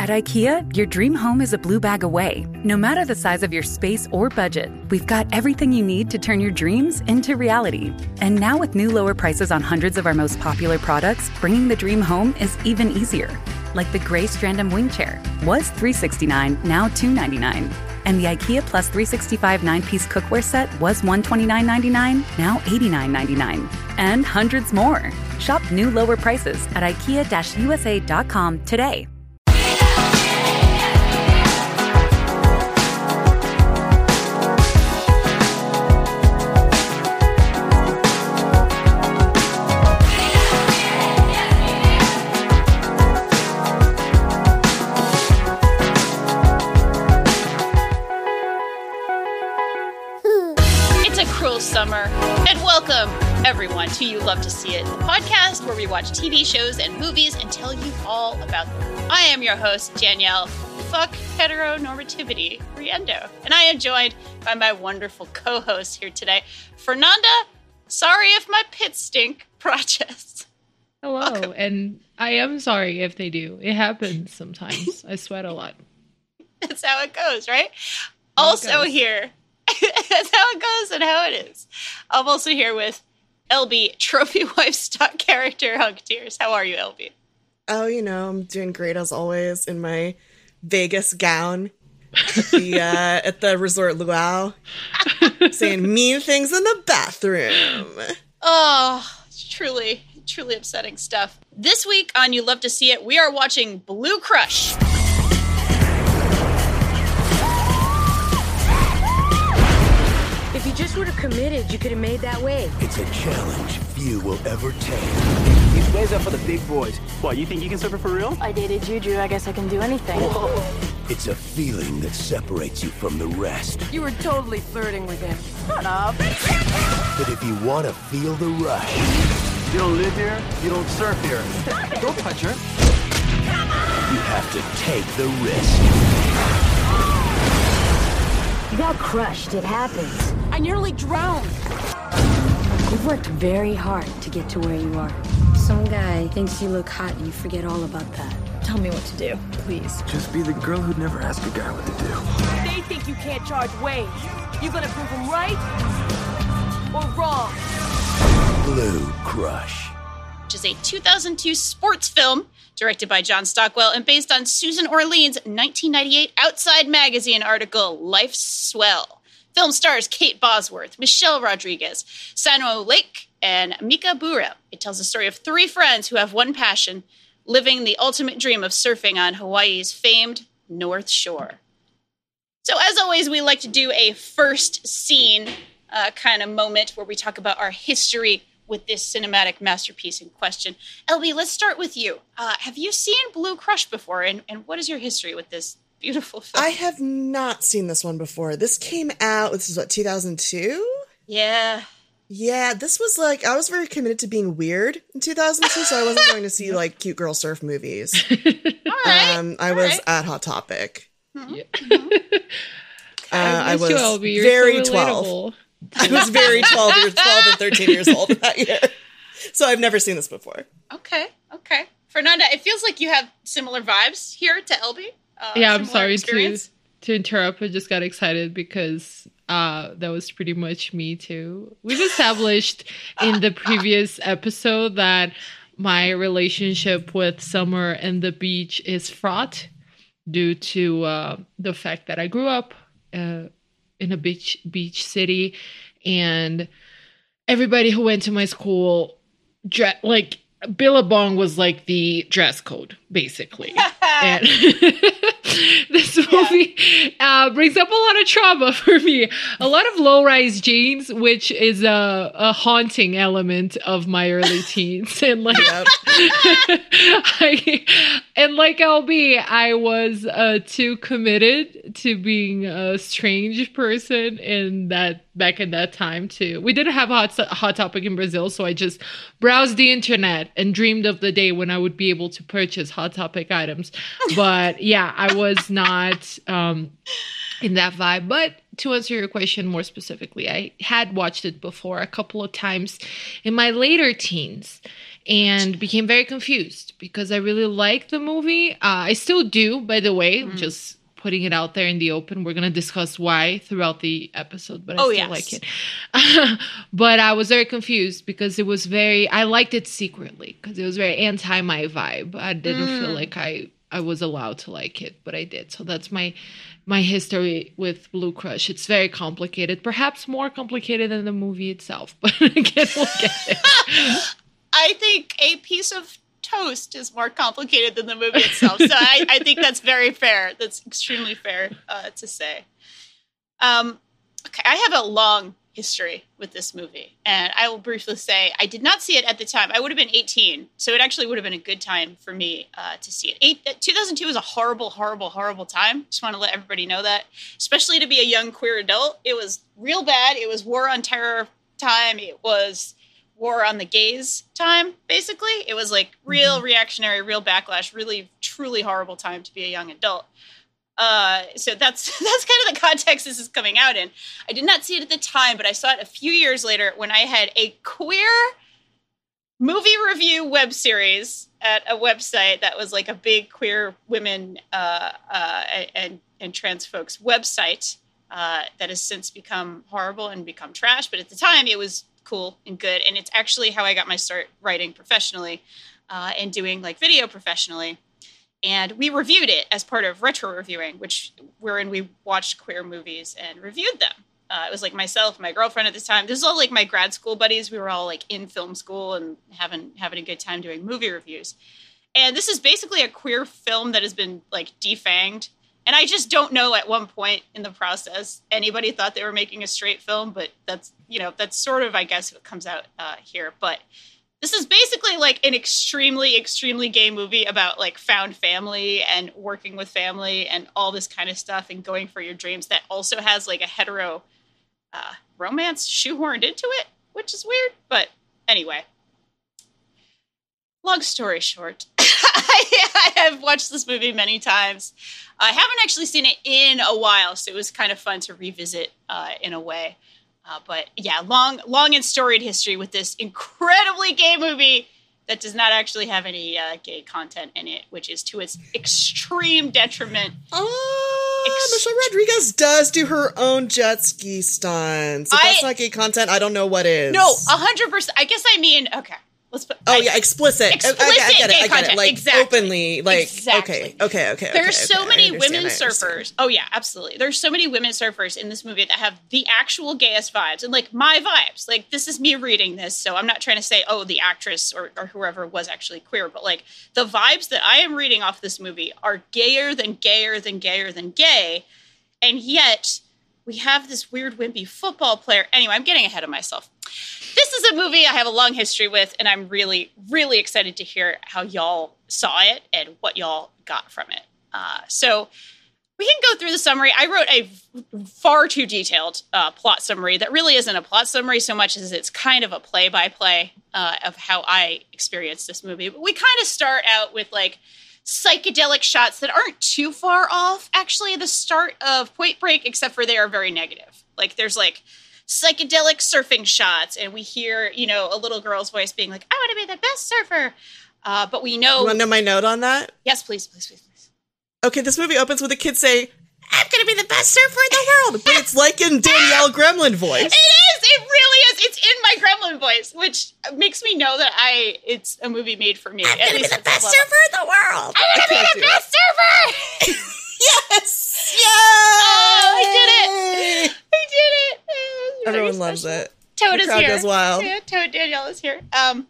At IKEA, your dream home is a blue bag away. No matter the size of your space or budget, we've got everything you need to turn your dreams into reality. And now with new lower prices on hundreds of our most popular products, bringing the dream home is even easier. Like the gray Strandom wing chair was $369, now $299. And the IKEA Plus 365 9-piece cookware set was $129.99, now $89.99. And hundreds more. Shop new lower prices at IKEA-USA.com today. Summer, and welcome everyone to You Love to See It, the podcast where we watch TV shows and movies and tell you all about them. I am your host, Danielle, fuck heteronormativity, Riendo, and I am joined by my wonderful co-host here today, Fernanda, sorry if my pits stink, Prochess. Hello, welcome. And I am sorry if they do. It happens sometimes. I sweat a lot. That's how it goes, right? Also here, that's how it goes and how it is. I'm also here with LB, trophy wife stock character Hunk Tears. How are you, LB? Oh, I'm doing great as always in my Vegas gown at the Resort Luau, saying mean things in the bathroom. Oh, it's truly upsetting stuff. This week on You Love to See It, we are watching Blue Crush. If you just would have committed, you could have made that wave. It's a challenge few will ever take. These waves are for the big boys. What, you think you can surf it for real? I dated Juju. I guess I can do anything. Whoa. It's a feeling that separates you from the rest. You were totally flirting with him. Shut up. But if you want to feel the rush... You don't live here, you don't surf here. Don't touch her. You have to take the risk. You got crushed. It happens. I nearly drowned. You've worked very hard to get to where you are. Some guy thinks you look hot and you forget all about that. Tell me what to do, please. Just be the girl who'd never ask a guy what to do. They think you can't charge waves. You gonna prove them right or wrong? Blue Crush, which is a 2002 sports film directed by John Stockwell and based on Susan Orlean's 1998 Outside Magazine article, Life's Swell. Film stars Kate Bosworth, Michelle Rodriguez, Sanoa Lake, and Mika Burrell. It tells the story of three friends who have one passion, living the ultimate dream of surfing on Hawaii's famed North Shore. So as always, we like to do a first scene kind of moment where we talk about our history with this cinematic masterpiece in question. LB, let's start with you. Have you seen Blue Crush before, and what is your history with this beautiful film? I have not seen this one before. This came out, 2002? Yeah. Yeah, this was I was very committed to being weird in 2002, so I wasn't going to see, cute girl surf movies. All right. I was at Hot Topic. Mm-hmm. I was You're very so 12. I was very 12 and 13 years old that year. So I've never seen this before. Okay. Fernanda, it feels like you have similar vibes here to LB. Yeah, I'm sorry to interrupt. I just got excited because that was pretty much me too. We've established in the previous episode that my relationship with summer and the beach is fraught due to the fact that I grew up in a beach city, and everybody who went to my school, Billabong was the dress code, basically. And this movie brings up a lot of trauma for me. A lot of low-rise jeans, which is a haunting element of my early teens. And like LB, I was too committed to being a strange person back in that time too. We didn't have Hot Topic in Brazil, so I just browsed the internet and dreamed of the day when I would be able to purchase Hot Topic items. But yeah, I was not in that vibe. But to answer your question more specifically, I had watched it before a couple of times in my later teens and became very confused because I really liked the movie. I still do, by the way, just putting it out there in the open. We're going to discuss why throughout the episode, but I still like it. But I was very confused because it was I liked it secretly because it was very anti my vibe. I didn't feel like I was allowed to like it, but I did. So that's my history with Blue Crush. It's very complicated, perhaps more complicated than the movie itself, but again, we'll get there. I think a piece of toast is more complicated than the movie itself. So I think that's very fair. That's extremely fair to say. Okay, I have a long history with this movie, and I will briefly say I did not see it at the time. I would have been 18, so it actually would have been a good time for me to see it. 2002 was a horrible, horrible, horrible time. Just want to let everybody know that, especially to be a young queer adult. It was real bad. It was war on terror time. It was war on the gays time, basically. It was like real reactionary, real backlash, really, truly horrible time to be a young adult. So that's kind of the context this is coming out in. I did not see it at the time, but I saw it a few years later when I had a queer movie review web series at a website that was like a big queer women and trans folks website that has since become horrible and become trash. But at the time, it was cool and good, and it's actually how I got my start writing professionally and doing like video professionally. And we reviewed it as part of retro reviewing, wherein we watched queer movies and reviewed them. It was like myself, my girlfriend at the time. This is all like my grad school buddies. We were all like in film school and having a good time doing movie reviews. And this is basically a queer film that has been like defanged. And I just don't know at one point in the process anybody thought they were making a straight film, but that's sort of, I guess, what comes out here. But this is basically like an extremely, extremely gay movie about like found family and working with family and all this kind of stuff and going for your dreams that also has like a hetero romance shoehorned into it, which is weird. But anyway, long story short, I have watched this movie many times. I haven't actually seen it in a while, so it was kind of fun to revisit in a way. But yeah, long and storied history with this incredibly gay movie that does not actually have any gay content in it, which is to its extreme detriment. Michelle Rodriguez does do her own jet ski stunts. If that's not gay content, I don't know what is. No, 100%. I guess I mean, okay. Explicit. Explicit I get gay it. content. Like, exactly. Openly, like, exactly. Okay. There's so many women surfers. Oh, yeah, absolutely. There's so many women surfers in this movie that have the actual gayest vibes and, like, my vibes. Like, this is me reading this, so I'm not trying to say, oh, the actress or whoever was actually queer, but, like, the vibes that I am reading off this movie are gayer than gayer than gayer than gay, and yet we have this weird wimpy football player. Anyway, I'm getting ahead of myself. This is a movie I have a long history with, and I'm really, really excited to hear how y'all saw it and what y'all got from it. So we can go through the summary. I wrote a far too detailed plot summary that really isn't a plot summary so much as it's kind of a play-by-play of how I experienced this movie. But we kind of start out with, like, psychedelic shots that aren't too far off, actually, the start of Point Break, except for they are very negative. Like, there's, like, psychedelic surfing shots, and we hear, a little girl's voice being like, I want to be the best surfer. But we know... You want to know my note on that? Yes, please. Okay, this movie opens with a kid saying, I'm going to be the best surfer in the world. But it's like in Danielle Gremlin voice. It is. It really is. It's in my Gremlin voice, which makes me know that it's a movie made for me. I'm going to be the best surfer in the world. I'm going to be the best surfer. Yes. Yeah. Oh, I did it. Everyone loves it. Toad the is crowd here. Goes wild. Yeah, Toad Danielle is here.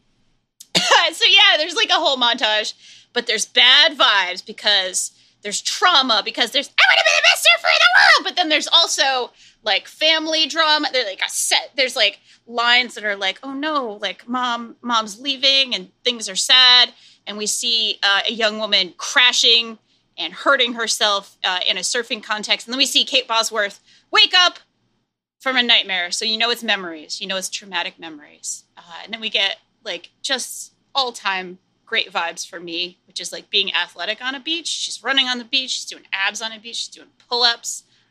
So yeah, there's like a whole montage, but there's bad vibes because there's trauma, because there's, I want to be the best surfer in the world, but then there's also like family drama. There's like there's like lines that are like, oh no, like mom's leaving and things are sad, and we see a young woman crashing and hurting herself in a surfing context, and then we see Kate Bosworth wake up from a nightmare, so it's memories, it's traumatic memories, and then we get like just all-time great vibes for me, which is like being athletic on a beach. She's running on the beach, she's doing abs on a beach, she's doing pull-ups.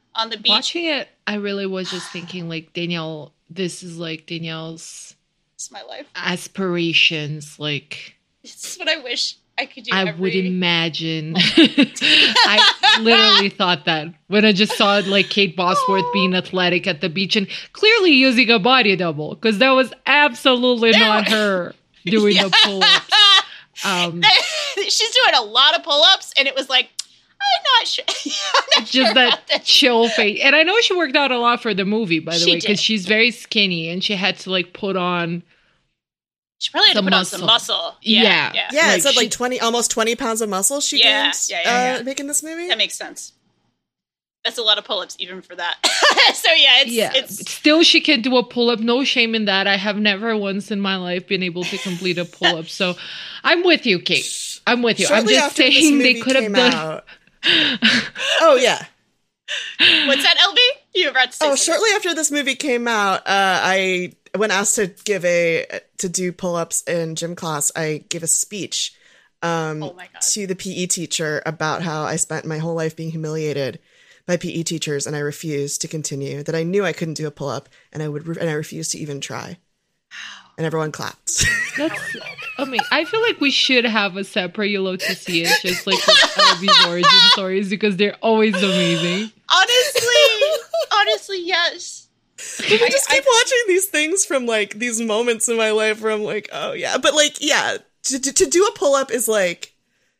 on the beach. Watching it, I really was just thinking, like, Danielle, this is like Danielle's It's my life. aspirations. Like, This is what I wish I could do. I would imagine. I literally thought that when I just saw like Kate Bosworth being athletic at the beach and clearly using a body double, because that was absolutely not her doing the pull-ups. She's doing a lot of pull-ups, and it was like, I'm not sure. Just that chill face. And I know she worked out a lot for the movie, by the way, because did. she's very skinny and she had to like put on. She probably had to put on some muscle. Yeah. Yeah, it said she- like 20, almost 20 pounds of muscle she Yeah, gained making this movie. That makes sense. That's a lot of pull-ups even for that. So it's Still, she can do a pull-up. No shame in that. I have never once in my life been able to complete a pull-up. So I'm with you, Kate. I'm with you. Shortly I'm just after this saying they movie could have came done. out- Oh yeah. What's that, LB? You were about to say something. Shortly after this movie came out, when asked to do pull-ups in gym class, I gave a speech Oh my God. to the PE teacher about how I spent my whole life being humiliated by PE teachers, and I refused to continue. That I knew I couldn't do a pull-up, and I refused to even try. And everyone clapped. That's, I mean, I feel like we should have a separate You Love to See It, just like with LB's origin stories, because they're always amazing. Honestly, yes. I just keep watching these things from like these moments in my life where I'm like, oh yeah, but like yeah, to do a pull up is like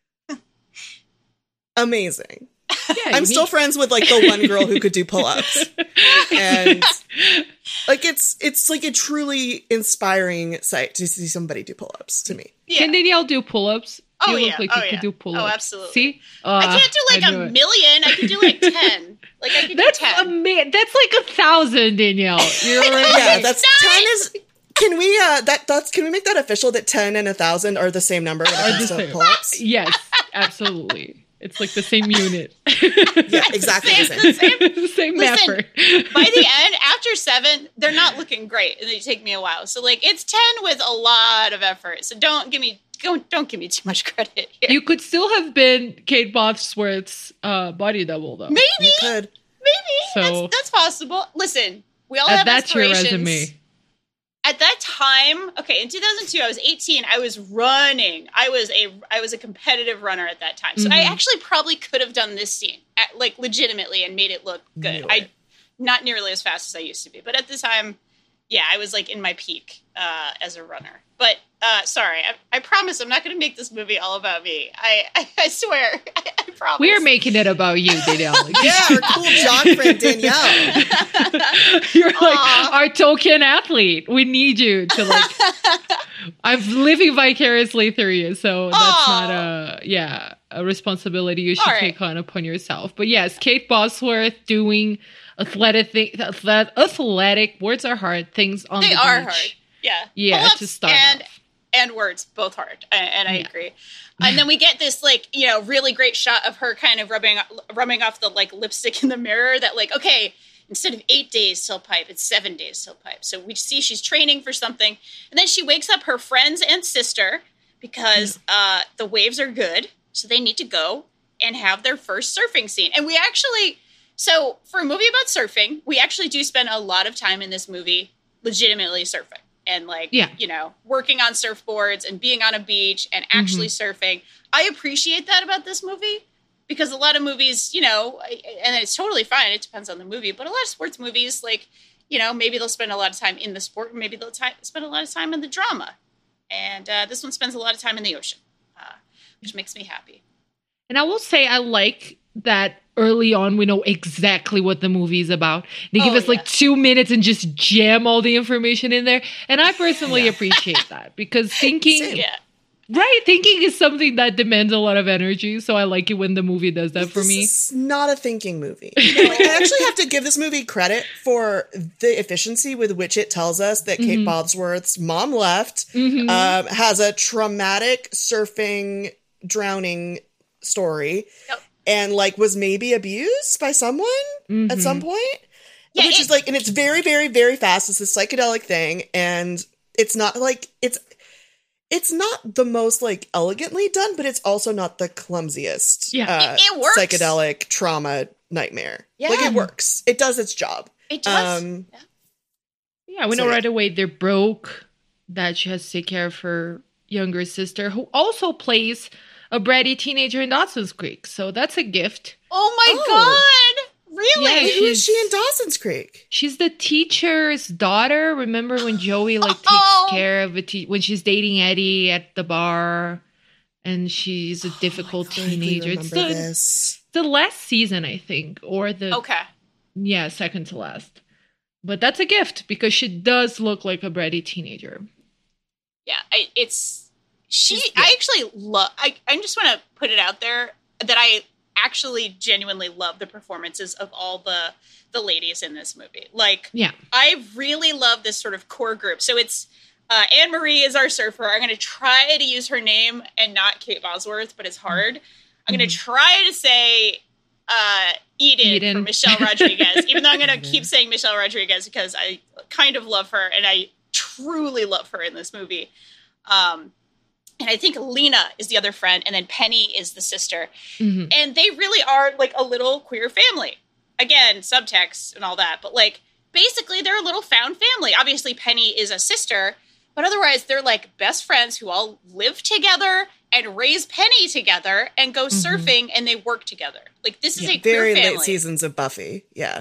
amazing. Yeah, I'm still friends with like the one girl who could do pull ups, and like it's like a truly inspiring sight to see somebody do pull ups to me. Yeah. Can Danielle do pull-ups? Oh, You yeah. look like Oh, you yeah. could do pull-ups. Oh, absolutely. See? I can't do like knew a it. million. I could do like 10. Like I could That's do 10. That's like 1,000, Danielle. You're right. Yeah, that's 10 is. Can we can we make that official that 10 and 1,000 are the same number when it comes to pull ups? Yes, absolutely. It's like the same unit. Yeah, exactly the same. Same Listen, effort. By the end, after 7, they're not looking great, and they take me a while. So like it's 10 with a lot of effort. So don't give me too much credit here. You could still have been Kate Bosworth's body double, though. Maybe, You could. So- that's possible. Listen, we all have That's your aspirations. resume. At that time, okay, in 2002, I was 18. I was running. I was a competitive runner at that time. So I actually probably could have done this scene, like legitimately, and made it look good. Not nearly as fast as I used to be, but at the time, yeah, I was like in my peak as a runner. But sorry, I promise I'm not going to make this movie all about me. I swear, I promise. We are making it about you, Danielle. Yeah, our cool jock friend Danielle. You're like our token athlete. We need you to like. I'm living vicariously through you, so that's not a responsibility you should All right. take on upon yourself. But yes, Kate Bosworth doing athletic words are hard things on They the are beach. hard. Yeah. Yeah, Pull-ups to start off. and words, both hard. And I agree. And then we get this like, really great shot of her kind of rubbing off the like lipstick in the mirror that like, okay, instead of 8 days till pipe, it's 7 days till pipe. So we see she's training for something. And then she wakes up her friends and sister because the waves are good. So they need to go and have their first surfing scene. And we actually, so for a movie about surfing, we actually do spend a lot of time in this movie legitimately surfing. And like, working on surfboards and being on a beach and actually surfing. I appreciate that about this movie because a lot of movies, and it's totally fine. It depends on the movie. But a lot of sports movies, like, maybe they'll spend a lot of time in the sport. Maybe they'll spend a lot of time in the drama. And this one spends a lot of time in the ocean, which makes me happy. And I will say I like that early on we know exactly what the movie is about. They give us like 2 minutes and just jam all the information in there. And I personally appreciate that because thinking is something that demands a lot of energy. So I like it when the movie does that for me. It's not a thinking movie. I actually have to give this movie credit for the efficiency with which it tells us that Kate Bosworth's mom left, has a traumatic surfing drowning story. Yep. And like was maybe abused by someone at some point. Yeah, which is like, and it's very, very, very fast. It's a psychedelic thing. And it's not like, it's not the most like elegantly done, but it's also not the clumsiest it works. psychedelic trauma nightmare. Yeah. Like, it works. It does its job. It does. Yeah, we know right away they're broke, that she has to take care of her younger sister, who also plays a bratty teenager in Dawson's Creek. So that's a gift. Oh my God! Really? Yeah, Who is she in Dawson's Creek? She's the teacher's daughter. Remember when Joey takes care of when she's dating Eddie at the bar, and she's a difficult teenager. It's the last season, I think, or the second to last. But that's a gift because she does look like a bratty teenager. Yeah, I actually love. I just want to put it out there that I actually genuinely love the performances of all the ladies in this movie. Like, I really love this sort of core group. So it's Anne Marie is our surfer. I'm going to try to use her name and not Kate Bosworth, but it's hard. I'm going to try to say Eden from Michelle Rodriguez, even though I'm going to keep saying Michelle Rodriguez because I kind of love her and I truly love her in this movie. And I think Lena is the other friend, and then Penny is the sister. Mm-hmm. And they really are like a little queer family. Again, subtext and all that, but like basically they're a little found family. Obviously Penny is a sister, but otherwise they're like best friends who all live together and raise Penny together and go surfing, and they work together. Like, this is a queer very family. late seasons of Buffy. Yeah.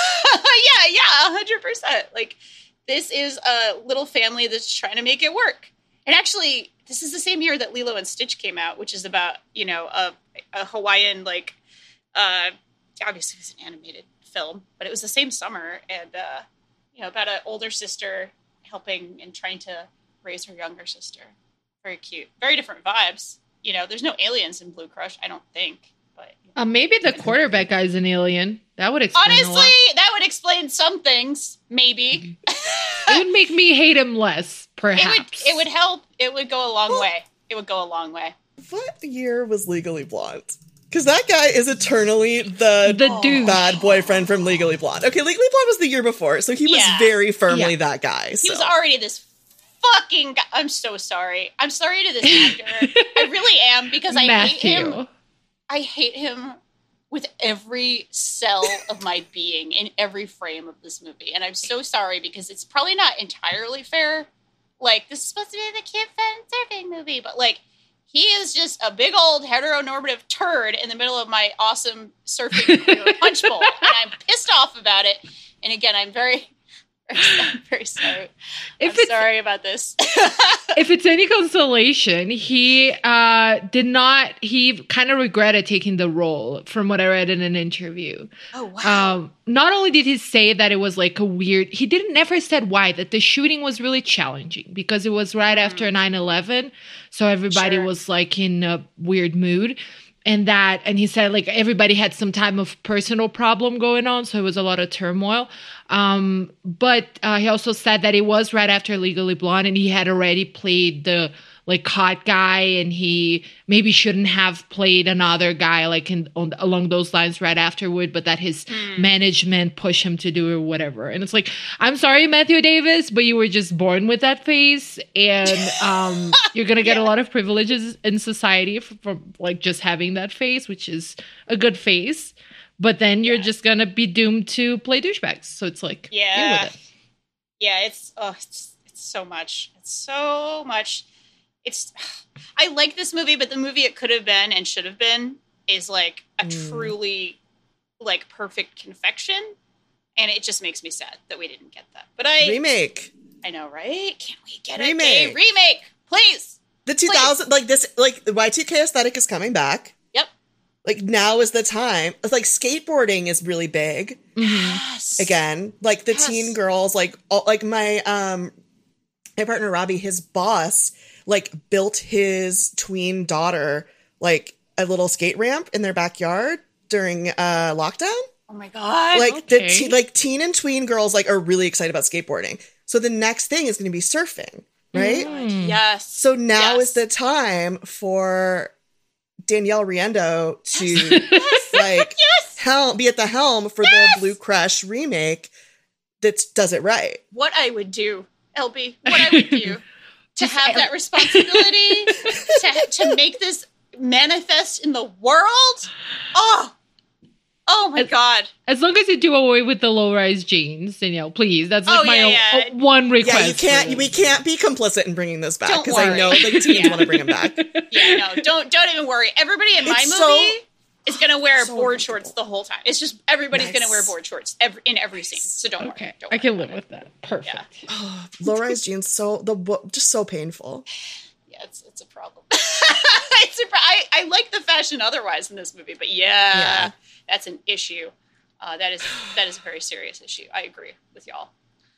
yeah, 100%. Like, this is a little family that's trying to make it work. And actually, this is the same year that Lilo and Stitch came out, which is about, you know, a Hawaiian, like, obviously it was an animated film, but it was the same summer, and, you know, about an older sister helping and trying to raise her younger sister. Very cute. Very different vibes. You know, there's no aliens in Blue Crush, I don't think. But maybe the quarterback guy is an alien. That would explain honestly, a lot. that would explain some things, maybe. It would make me hate him less, perhaps. It would help. It would go a long way. It would go a long way. What year was Legally Blonde? Because that guy is eternally the dude. Bad boyfriend from Legally Blonde. Okay, Legally Blonde was the year before, so he was very firmly that guy. So. He was already this fucking guy. I'm so sorry. I'm sorry to this actor. I really am, because I hate him. I hate him with every cell of my being in every frame of this movie. And I'm so sorry, because it's probably not entirely fair. Like, this is supposed to be the cute, fun surfing movie, but like, he is just a big old heteronormative turd in the middle of my awesome surfing punch bowl. And I'm pissed off about it. And again, I'm very sorry. I'm sorry about this. If it's any consolation, he he kind of regretted taking the role, from what I read in an interview. Oh, wow. Not only did he say that it was like he never said why, that the shooting was really challenging because it was right after 9/11. So everybody was like in a weird mood. And he said, like, everybody had some type of personal problem going on, so it was a lot of turmoil. But he also said that it was right after Legally Blonde, and he had already played the, like, hot guy, and he maybe shouldn't have played another guy, like, along those lines right afterward, but that his management pushed him to do it or whatever. And it's like, I'm sorry, Matthew Davis, but you were just born with that face, and you're going to get a lot of privileges in society from like, just having that face, which is a good face. But then you're just going to be doomed to play douchebags. So it's like, deal with it. Yeah, it's so much. It's so much. I like this movie, but the movie it could have been and should have been is like a truly like perfect confection, and it just makes me sad that we didn't get that. But remake. I know, right? Can we get a remake, please? The 2000 like this, like the Y2K aesthetic is coming back. Yep. Like, now is the time. It's like skateboarding is really big. Yes. Again, like the teen girls, like my partner Robbie, his boss, like, built his tween daughter, like, a little skate ramp in their backyard during lockdown. Oh my God. Like, teen and tween girls, like, are really excited about skateboarding. So the next thing is going to be surfing, right? Yes. So now is the time for Danielle Riendeau to, be at the helm for the Blue Crush remake that does it right. What I would do, LB, what I would do. To have that responsibility, to make this manifest in the world. Oh Oh my God. As long as you do away with the low-rise jeans, Danielle, please. That's like one request. Yeah, we can't be complicit in bringing this back because I know the teens want to bring him back. Yeah, no, don't even worry. Everybody in my movie is going to wear board shorts the whole time. It's just everybody's going to wear board shorts in every scene. So don't worry. Don't I can live with that. Perfect. Yeah. Oh, low-rise jeans, just so painful. Yeah, it's a problem. I like the fashion otherwise in this movie, but that's an issue. That is a very serious issue. I agree with y'all.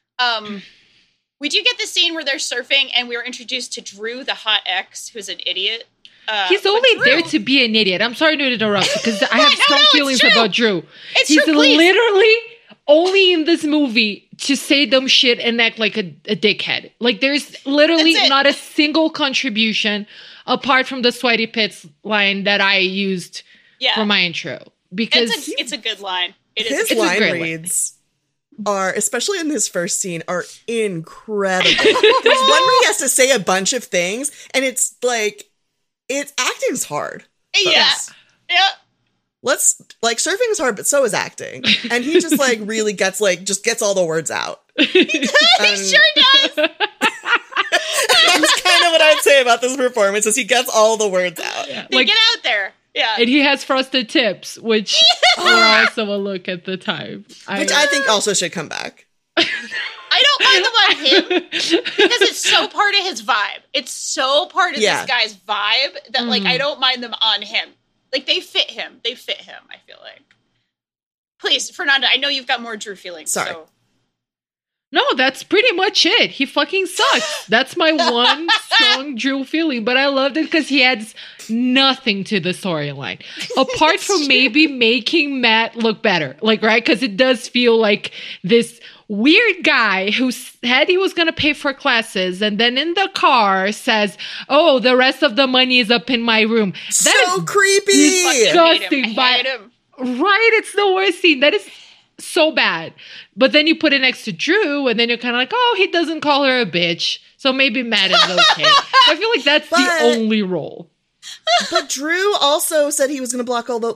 We do get the scene where they're surfing, and we are introduced to Drew, the hot ex, who's an idiot. He's only there to be an idiot. I'm sorry to interrupt because I have strong feelings about Drew. He's literally only in this movie to say dumb shit and act like a dickhead. Like there's literally not a single contribution apart from the sweaty pits line that I used for my intro. Because it's a good line. His line reads are, especially in this first scene, are incredible. There's one where he has to say a bunch of things, and it's like, acting's hard. Yeah. Yeah. Surfing is hard, but so is acting. And he just really gets all the words out. He sure does. That's kind of what I'd say about this performance is he gets all the words out. Yeah. They get out there. Yeah. And he has frosted tips, which were also a look at the time. Which I think also should come back. I don't mind them on him because it's so part of his vibe. It's so part of this guy's vibe that I don't mind them on him. Like they fit him. I feel like. Please, Fernanda, I know you've got more Drew feelings. Sorry. So. No, that's pretty much it. He fucking sucks. That's my one strong Drew feeling. But I loved it because he adds nothing to the storyline. Apart from maybe making Matt look better. Right? Because it does feel like this weird guy who said he was going to pay for classes and then in the car says, oh, the rest of the money is up in my room. That is creepy. Disgusting. I hate him. Right? It's the worst scene. That is so bad. But then you put it next to Drew and then you're kind of like, oh, he doesn't call her a bitch. So maybe Matt is okay. I feel like that's the only role. But Drew also said he was going to block all the,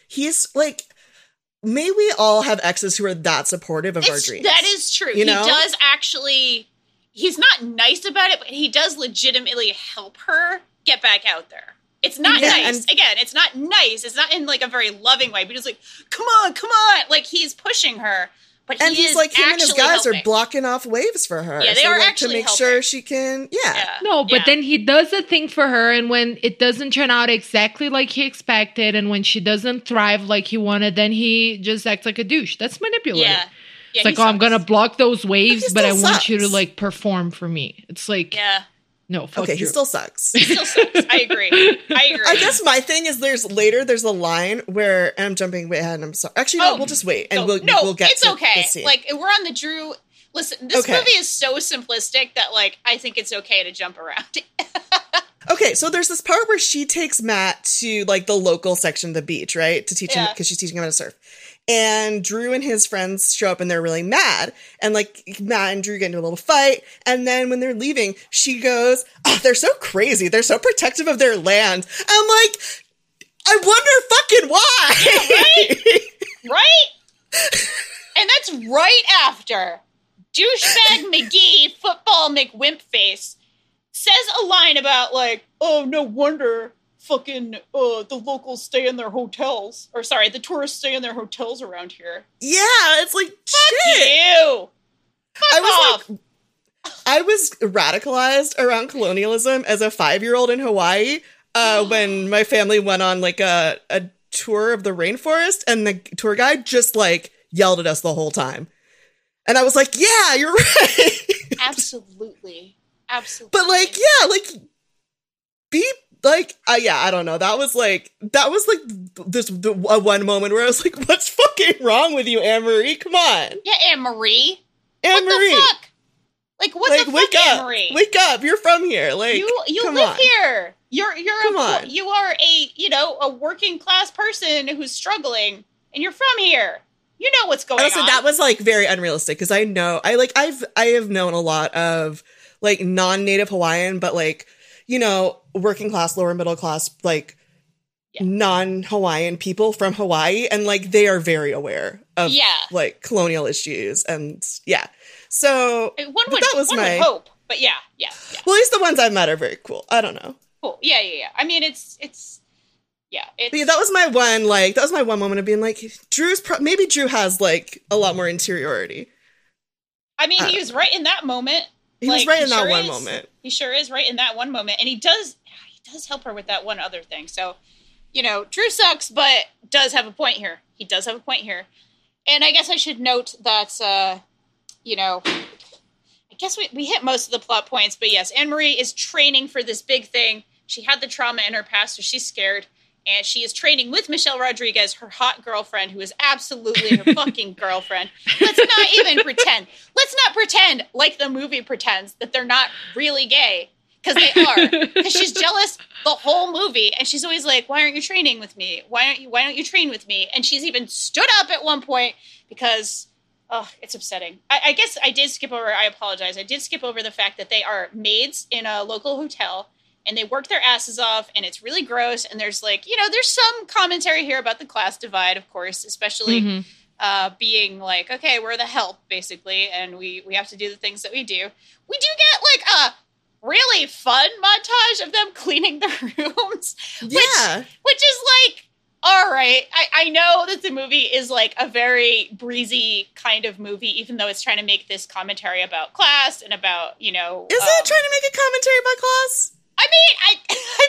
may we all have exes who are that supportive of our dreams. That is true. He does actually, he's not nice about it, but he does legitimately help her get back out there. It's not nice. Again, it's not nice. It's not in a very loving way, but he's like, come on. He's pushing her. But he's like, him and his guys are blocking off waves for her. Yeah, they are actually to make helping. sure she can. Yeah. No, but then he does a thing for her, and when it doesn't turn out exactly like he expected, and when she doesn't thrive like he wanted, then he just acts like a douche. That's manipulative. Yeah. It's like, I'm gonna block those waves, but I want you to perform for me. It's like, no, fuck okay, you. He still sucks. I agree. I guess my thing is there's a line where, and I'm jumping way ahead and I'm sorry. Actually, no, we'll just wait and we'll get it's to okay. the scene. We're on the Drew. Listen, this movie is so simplistic that I think it's okay to jump around. Okay, so there's this part where she takes Matt to the local section of the beach, right? To teach him, because she's teaching him how to surf. And Drew and his friends show up and they're really mad. And Matt and Drew get into a little fight. And then when they're leaving, she goes, oh, they're so crazy. They're so protective of their land. I'm like, I wonder fucking why. Yeah, right? And that's right after douchebag McGee, football McWimpface, says a line about oh, no wonder fucking the locals stay in their hotels. Or sorry, the tourists stay in their hotels around here. Yeah, it's like, fuck shit. You. Fuck off. I was radicalized around colonialism as a 5-year-old in Hawaii when my family went on a tour of the rainforest and the tour guide just yelled at us the whole time. And I was like, yeah, you're right. Absolutely. But be I don't know. That was this one moment where I was like, what's fucking wrong with you, Anne-Marie? Come on. Yeah, Anne-Marie. Anne-Marie. What the fuck? What the fuck, Anne-Marie? Wake up. You're from here. You live here. You are a working class person who's struggling and you're from here. You know what's going on. That was very unrealistic because I know I have known a lot of non-native Hawaiian, but working class, lower middle class, non-Hawaiian people from Hawaii, and like they are very aware of like colonial issues, and so one would hope, but yeah. Well, at least the ones I've met are very cool. I don't know. Cool. Yeah. I mean, it's that was my one. Like that was my one moment of being like, maybe Drew has like a lot more interiority. I mean, he was right in that moment. He was right in that one moment. He sure is right in that one moment, and he does help her with that one other thing. So, Drew sucks, but does have a point here. He does have a point here, and I guess I should note that, I guess we hit most of the plot points, but yes, Anne-Marie is training for this big thing. She had the trauma in her past, so she's scared. And she is training with Michelle Rodriguez, her hot girlfriend, who is absolutely her fucking girlfriend. Let's not even pretend. Let's not pretend like the movie pretends that they're not really gay. Because they are. Because she's jealous the whole movie. And she's always like, why aren't you training with me? Why don't you train with me? And she's even stood up at one point because, it's upsetting. I guess I did skip over, I apologize. I did skip over the fact that they are maids in a local hotel. And they work their asses off, and it's really gross. And there's like, there's some commentary here about the class divide, of course, especially being like, okay, we're the help, basically, and we have to do the things that we do. We do get like a really fun montage of them cleaning the rooms, which is like, all right. I know that the movie is like a very breezy kind of movie, even though it's trying to make this commentary about class and about, Is it trying to make a commentary about class? I mean, I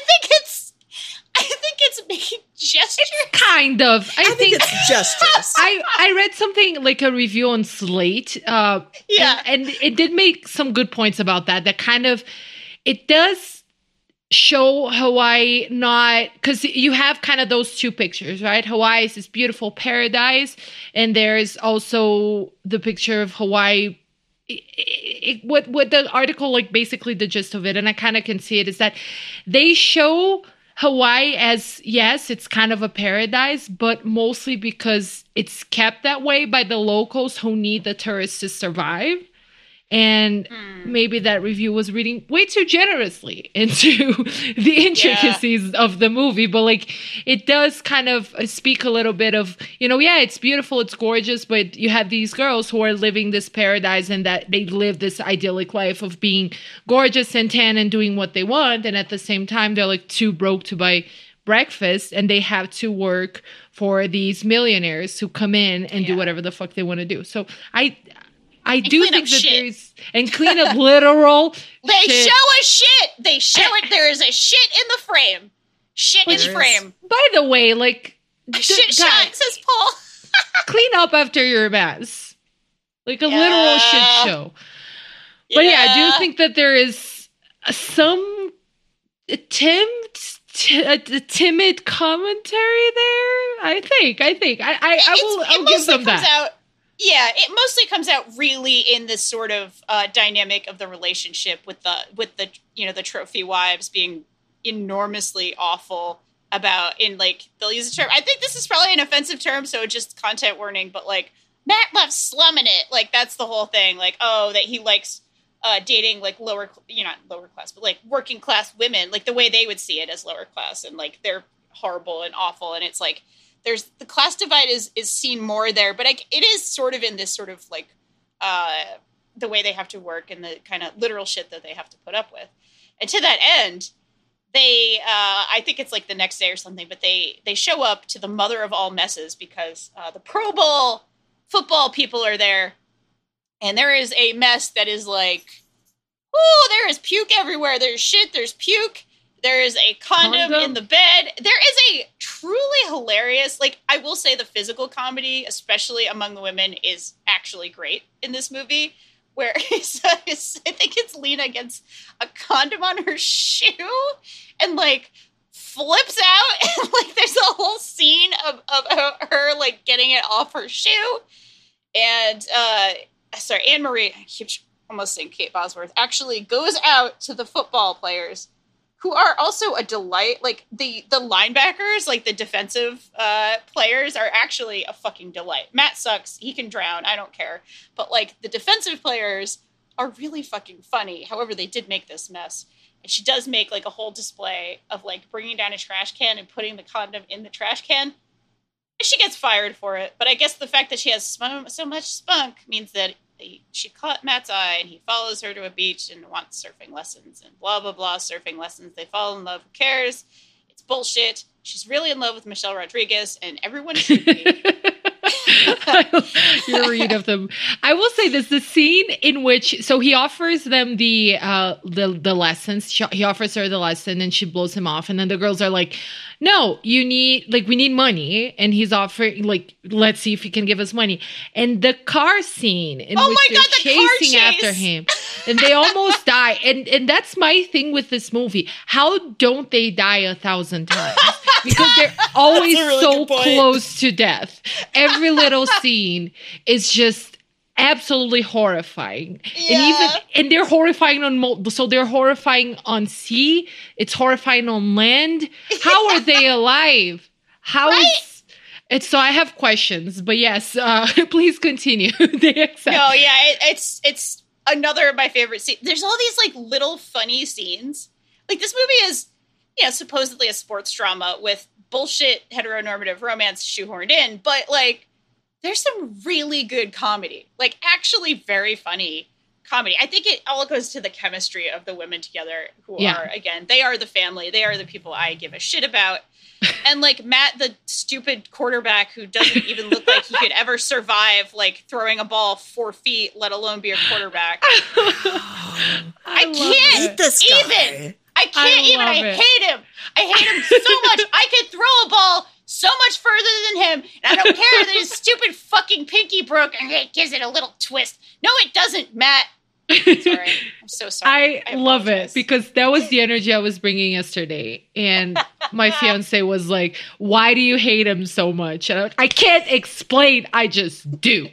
think it's making gestures. Kind of. I think it's gestures. I read something like a review on Slate. And it did make some good points about that. That kind of, it does show Hawaii not, because you have kind of those two pictures, right? Hawaii is this beautiful paradise, and there's also the picture of Hawaii. What the article, like basically the gist of it, and I kind of can see it, is that they show Hawaii as, yes, it's kind of a paradise, but mostly because it's kept that way by the locals who need the tourists to survive. And maybe that review was reading way too generously into the intricacies of the movie. But like, it does kind of speak a little bit of, it's beautiful, it's gorgeous, but you have these girls who are living this paradise, and that they live this idyllic life of being gorgeous and tan and doing what they want. And at the same time, they're like too broke to buy breakfast, and they have to work for these millionaires who come in and do whatever the fuck they want to do. So I do think that there's, and clean up literal They shit. show a shit. They show it. There is a shit in the frame. Shit in the frame. By the way, like, a shit shot, says Paul. Clean up after your mess. Like a literal shit show. But yeah, I do think that there is some attempt, a timid commentary there. I think. I'll give them that. It mostly comes out really in this sort of dynamic of the relationship with the the trophy wives being enormously awful about, in like, they'll use a term. I think this is probably an offensive term, so just content warning, but like, Matt loves slumming it. Like, that's the whole thing. Like, that he likes dating like not lower class, but like working class women, like the way they would see it as lower class, and like they're horrible and awful. And it's like, there's the class divide is seen more there, but it is sort of in this sort of like the way they have to work and the kind of literal shit that they have to put up with. And to that end, they I think it's like the next day or something, but they show up to the mother of all messes because the Pro Bowl football people are there, and there is a mess that is like, there is puke everywhere. There's shit. There's puke. There is a condom in the bed. There is a truly hilarious, like, I will say the physical comedy, especially among the women, is actually great in this movie, where I think it's Lena gets a condom on her shoe and, like, flips out. And, like, there's a whole scene of her, like, getting it off her shoe. And, Anne-Marie, I keep almost saying Kate Bosworth, actually goes out to the football players, who are also a delight. Like, the linebackers, like the defensive players, are actually a fucking delight. Matt sucks. He can drown. I don't care. But, like, the defensive players are really fucking funny. However, they did make this mess. And she does make like a whole display of like bringing down a trash can and putting the condom in the trash can. And she gets fired for it. But I guess the fact that she has so much spunk means that she caught Matt's eye and he follows her to a beach and wants surfing lessons and blah, blah, blah, surfing lessons. They fall in love. Who cares? It's bullshit. She's really in love with Michelle Rodriguez and everyone should be. Your read of them. I will say this: the scene in which, so he offers them the lessons. He offers her the lesson, and she blows him off. And then the girls are like, "No, we need money." And he's offering, like, let's see if he can give us money. And the car scene in which they're chasing after him, and they almost die. And that's my thing with this movie. How don't they die 1,000 times? Because they're always really so close to death. Every little scene is just absolutely horrifying. Yeah. And they're horrifying so they're horrifying on sea. It's horrifying on land. How are they alive? It's so I have questions, but yes, please continue. It's another of my favorite scenes. There's all these like little funny scenes. Like this movie is, supposedly a sports drama with bullshit heteronormative romance shoehorned in, but like there's some really good comedy, like actually very funny comedy. I think it all goes to the chemistry of the women together who are, again, they are the family. They are the people I give a shit about. And like Matt, the stupid quarterback who doesn't even look like he could ever survive like throwing a ball 4 feet, let alone be a quarterback. I can't even. I hate him. I hate him so much. I could throw a ball so much further than him, and I don't care that his stupid fucking pinky broke and it gives it a little twist. No, it doesn't, Matt. Sorry. I'm so sorry. I love it because that was the energy I was bringing yesterday. And my fiance was like, why do you hate him so much? And I can't explain. I just do.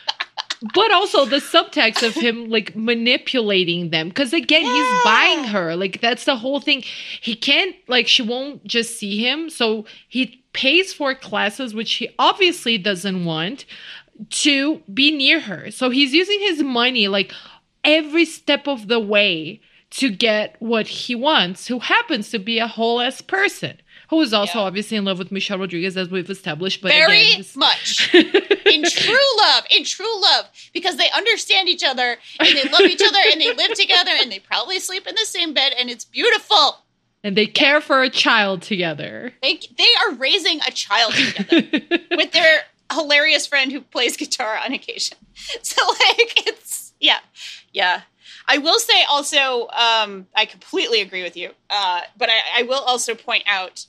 But also the subtext of him like manipulating them. Because again, he's buying her. Like that's the whole thing. He can't, like, she won't just see him. So he pays for classes, which he obviously doesn't want, to be near her. So he's using his money like every step of the way to get what he wants, who happens to be a whole ass person. Who is also obviously in love with Michelle Rodriguez, as we've established. But very much. In true love. Because they understand each other, and they love each other, and they live together, and they probably sleep in the same bed, and it's beautiful. And they care for a child together. They are raising a child together with their hilarious friend who plays guitar on occasion. So, like, it's, yeah. I will say also, I completely agree with you, but I will also point out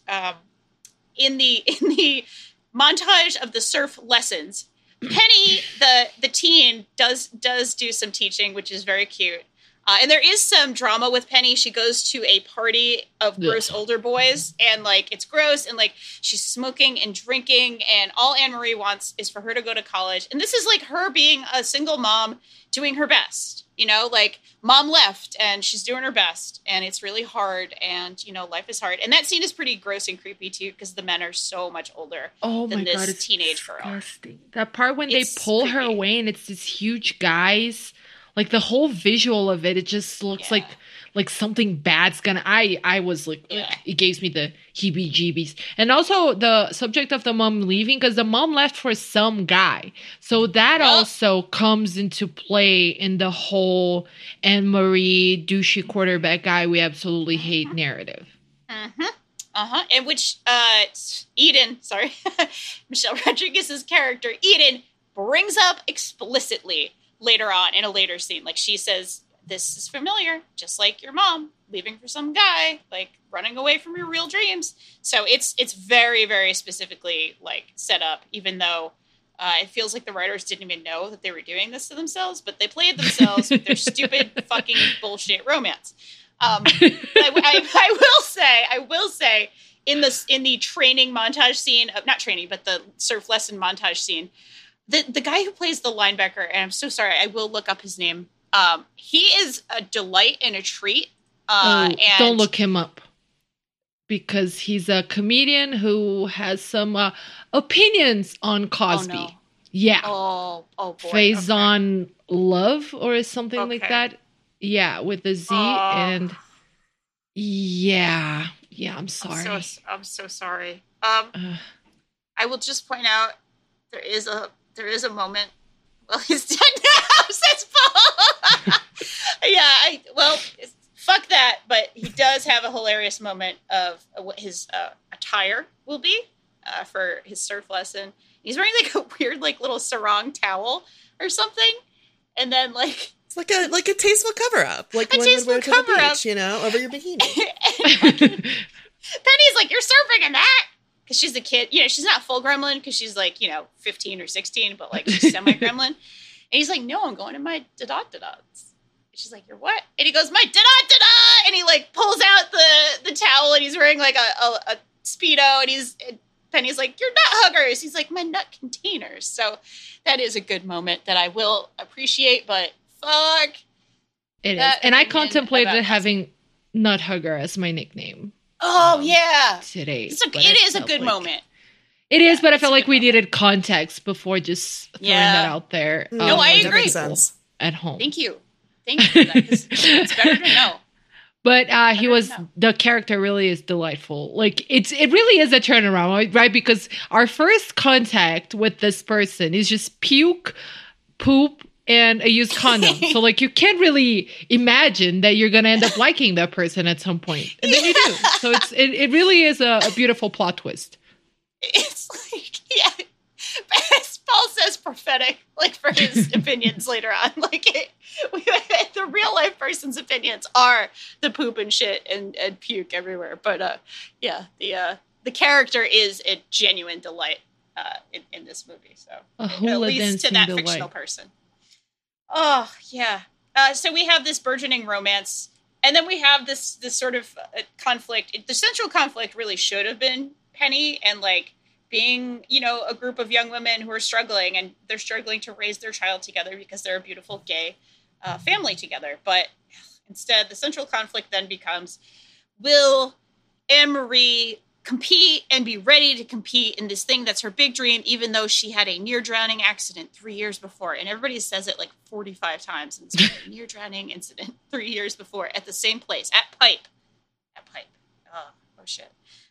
in the montage of the surf lessons, Penny, the teen, does do some teaching, which is very cute. And there is some drama with Penny. She goes to a party of gross older boys, and like it's gross, and like she's smoking and drinking, and all Anne-Marie wants is for her to go to college. And this is like her being a single mom doing her best. Like mom left and she's doing her best, and it's really hard, and life is hard. And that scene is pretty gross and creepy too, because the men are so much older than this teenage girl. That part when they pull her away and it's these huge guys. Like the whole visual of it just looks like something bad's gonna. I was like, it gives me the heebie-jeebies. And also the subject of the mom leaving, because the mom left for some guy, so that also comes into play in the whole Anne-Marie douchey quarterback guy we absolutely hate narrative. In which Eden, Michelle Rodriguez's character Eden brings up explicitly later on in a later scene. Like she says, this is familiar, just like your mom leaving for some guy, like running away from your real dreams. So it's very, very specifically like set up, even though it feels like the writers didn't even know that they were doing this to themselves, but they played themselves with their stupid fucking bullshit romance. I will say in the training montage scene of, not training, but the surf lesson montage scene, the guy who plays the linebacker, and I'm so sorry, I will look up his name. He is a delight and a treat. And don't look him up, because he's a comedian who has some opinions on Cosby. Oh, no. Yeah. Oh boy. Faison Love or something like that. Yeah, with a Z. And Yeah. Yeah, I'm sorry. I'm so sorry. I will just point out there is a moment. Well, he's dead now, says Paul. Yeah, fuck that. But he does have a hilarious moment of what his attire will be for his surf lesson. He's wearing like a weird like little sarong towel or something, and then like it's like a tasteful cover up, like a one tasteful would wear to the cover-up, beach, over your bikini. Penny's like, "You're surfing in that." Because she's a kid, she's not full gremlin because she's like, 15 or 16, but like she's semi-gremlin. And he's like, no, I'm going to my da-da-da-das. She's like, you're what? And he goes, my da-da-da-da! And he like pulls out the towel and he's wearing like a Speedo and Penny's like, you're nut huggers. He's like, my nut containers. So that is a good moment that I will appreciate, but fuck. It is. And I contemplated having Nut Hugger as my nickname. Oh, yeah. Today. It is a good moment. It is, but I felt like we needed context before just throwing that out there. No, I agree. At home. Thank you for that. It's better to know. But the character really is delightful. Like, it really is a turnaround, right? Because our first contact with this person is just puke, poop, and a used condom. So, like, you can't really imagine that you're going to end up liking that person at some point. And then you do. So it really is a beautiful plot twist. It's like, as Paul says, prophetic, like, for his opinions later on. Like, the real life person's opinions are the poop and shit and puke everywhere. But, the character is a genuine delight in this movie. So, at least to that fictional person. Oh, yeah. So we have this burgeoning romance, and then we have this sort of conflict. The central conflict really should have been Penny and, like, being, a group of young women who are struggling, and they're struggling to raise their child together because they're a beautiful gay family together. But instead, the central conflict then becomes, will Anne-Marie compete and be ready to compete in this thing that's her big dream, even though she had a near-drowning accident 3 years before? And everybody says it like 45 times. And it's a near-drowning incident 3 years before at the same place, at Pipe. Oh shit.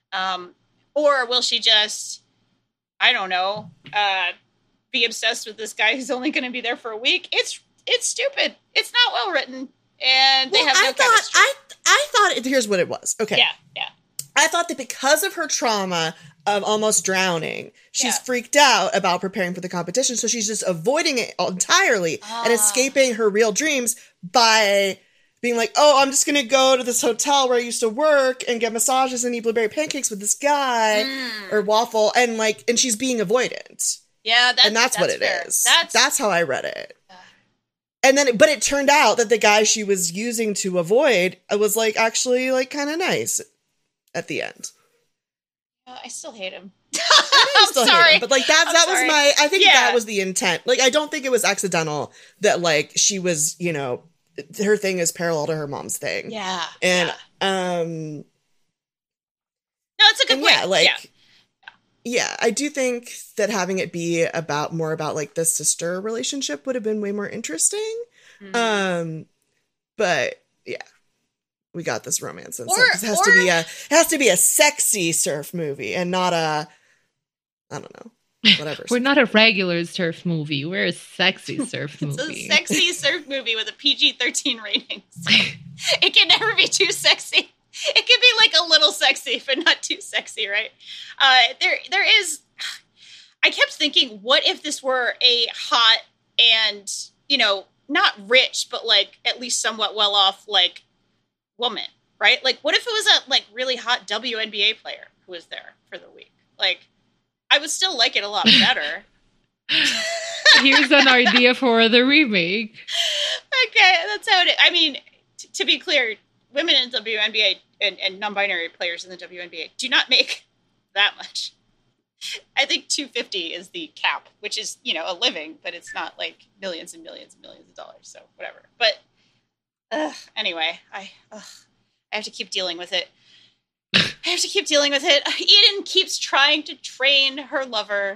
Or will she just, I don't know, be obsessed with this guy who's only going to be there for a week? It's stupid. It's not well written. And they have no chemistry. I thought, here's what it was. Okay. Yeah. I thought that because of her trauma of almost drowning, she's freaked out about preparing for the competition. So she's just avoiding it entirely and escaping her real dreams by being like, oh, I'm just going to go to this hotel where I used to work and get massages and eat blueberry pancakes with this guy or waffle. And she's being avoidant. Yeah. That's what it fair. is. That's how I read it. And then, but it turned out that the guy she was using to avoid was like actually like kind of nice at the end. I still hate him. I'm sorry, but like that was my. I think that was the intent. Like, I don't think it was accidental that like she was, her thing is parallel to her mom's thing. Yeah, and no, it's a good point. Yeah, I do think that having it be more about like the sister relationship would have been way more interesting. Mm-hmm. But yeah. We got this romance and stuff. It has to be a sexy surf movie and not I don't know, whatever. We're not a regular surf movie. We're a sexy surf movie. It's a sexy surf movie with a PG-13 rating. So it can never be too sexy. It can be like a little sexy, but not too sexy, right? There is. I kept thinking, what if this were a hot and not rich, but like at least somewhat well off, like, woman, right? Like, what if it was a like really hot WNBA player who was there for the week? Like, I would still like it a lot better. Here's an idea for the remake. Okay, that's how it is. I mean, to be clear, women in the WNBA and non-binary players in the WNBA do not make that much. I think $250 is the cap, which is, a living, but it's not like millions and millions and millions of dollars. So whatever. But anyway, I have to keep dealing with it. Eden keeps trying to train her lover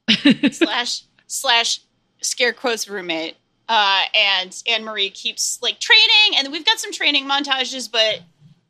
slash scare quotes roommate. And Anne-Marie keeps like training, and we've got some training montages, but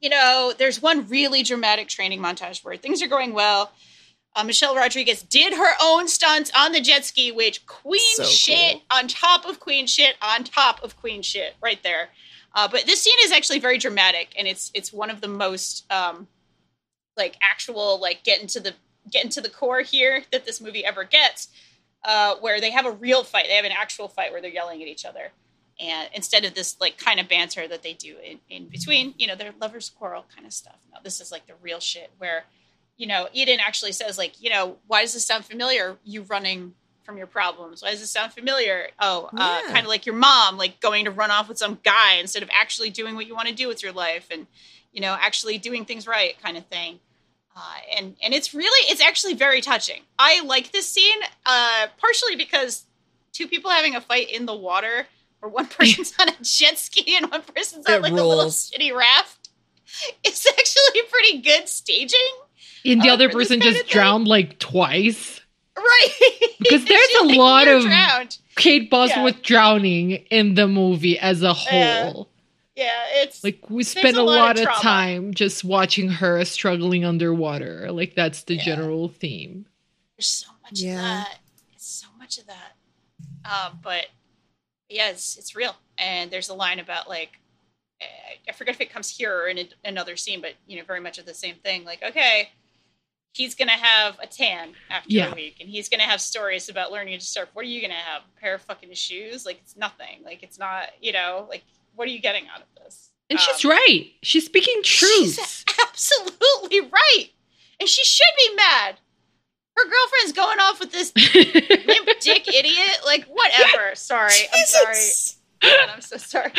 there's one really dramatic training montage where things are going well. Michelle Rodriguez did her own stunts on the jet ski, which shit on top of queen shit on top of queen shit right there. But this scene is actually very dramatic, and it's one of the most actual get into the core here that this movie ever gets, where they have a real fight. They have an actual fight where they're yelling at each other, and instead of this kind of banter that they do in between, their lovers quarrel kind of stuff. No, this is the real shit where. Eden actually says, why does this sound familiar? You running from your problems. Why does this sound familiar? Kind of like your mom, going to run off with some guy instead of actually doing what you want to do with your life and, actually doing things right kind of thing. And it's actually very touching. I like this scene, partially because two people having a fight in the water where one person's on a jet ski and one person's on a little shitty raft. It's actually pretty good staging. And the other person just drowned twice. Right. Because there's a lot of Kate Bosworth drowning in the movie as a whole. It's we spend a lot of time just watching her struggling underwater. That's the general theme. There's so much of that. It's so much of that. But it's real. And there's a line about I forget if it comes here or in another scene, but very much of the same thing. Okay. He's going to have a tan after a week, and he's going to have stories about learning to surf. What are you going to have? A pair of fucking shoes? It's nothing. It's not, what are you getting out of this? And she's right. She's speaking truth. She's absolutely right. And she should be mad. Her girlfriend's going off with this limp dick idiot. Whatever. Sorry. I'm sorry. God, I'm so sorry.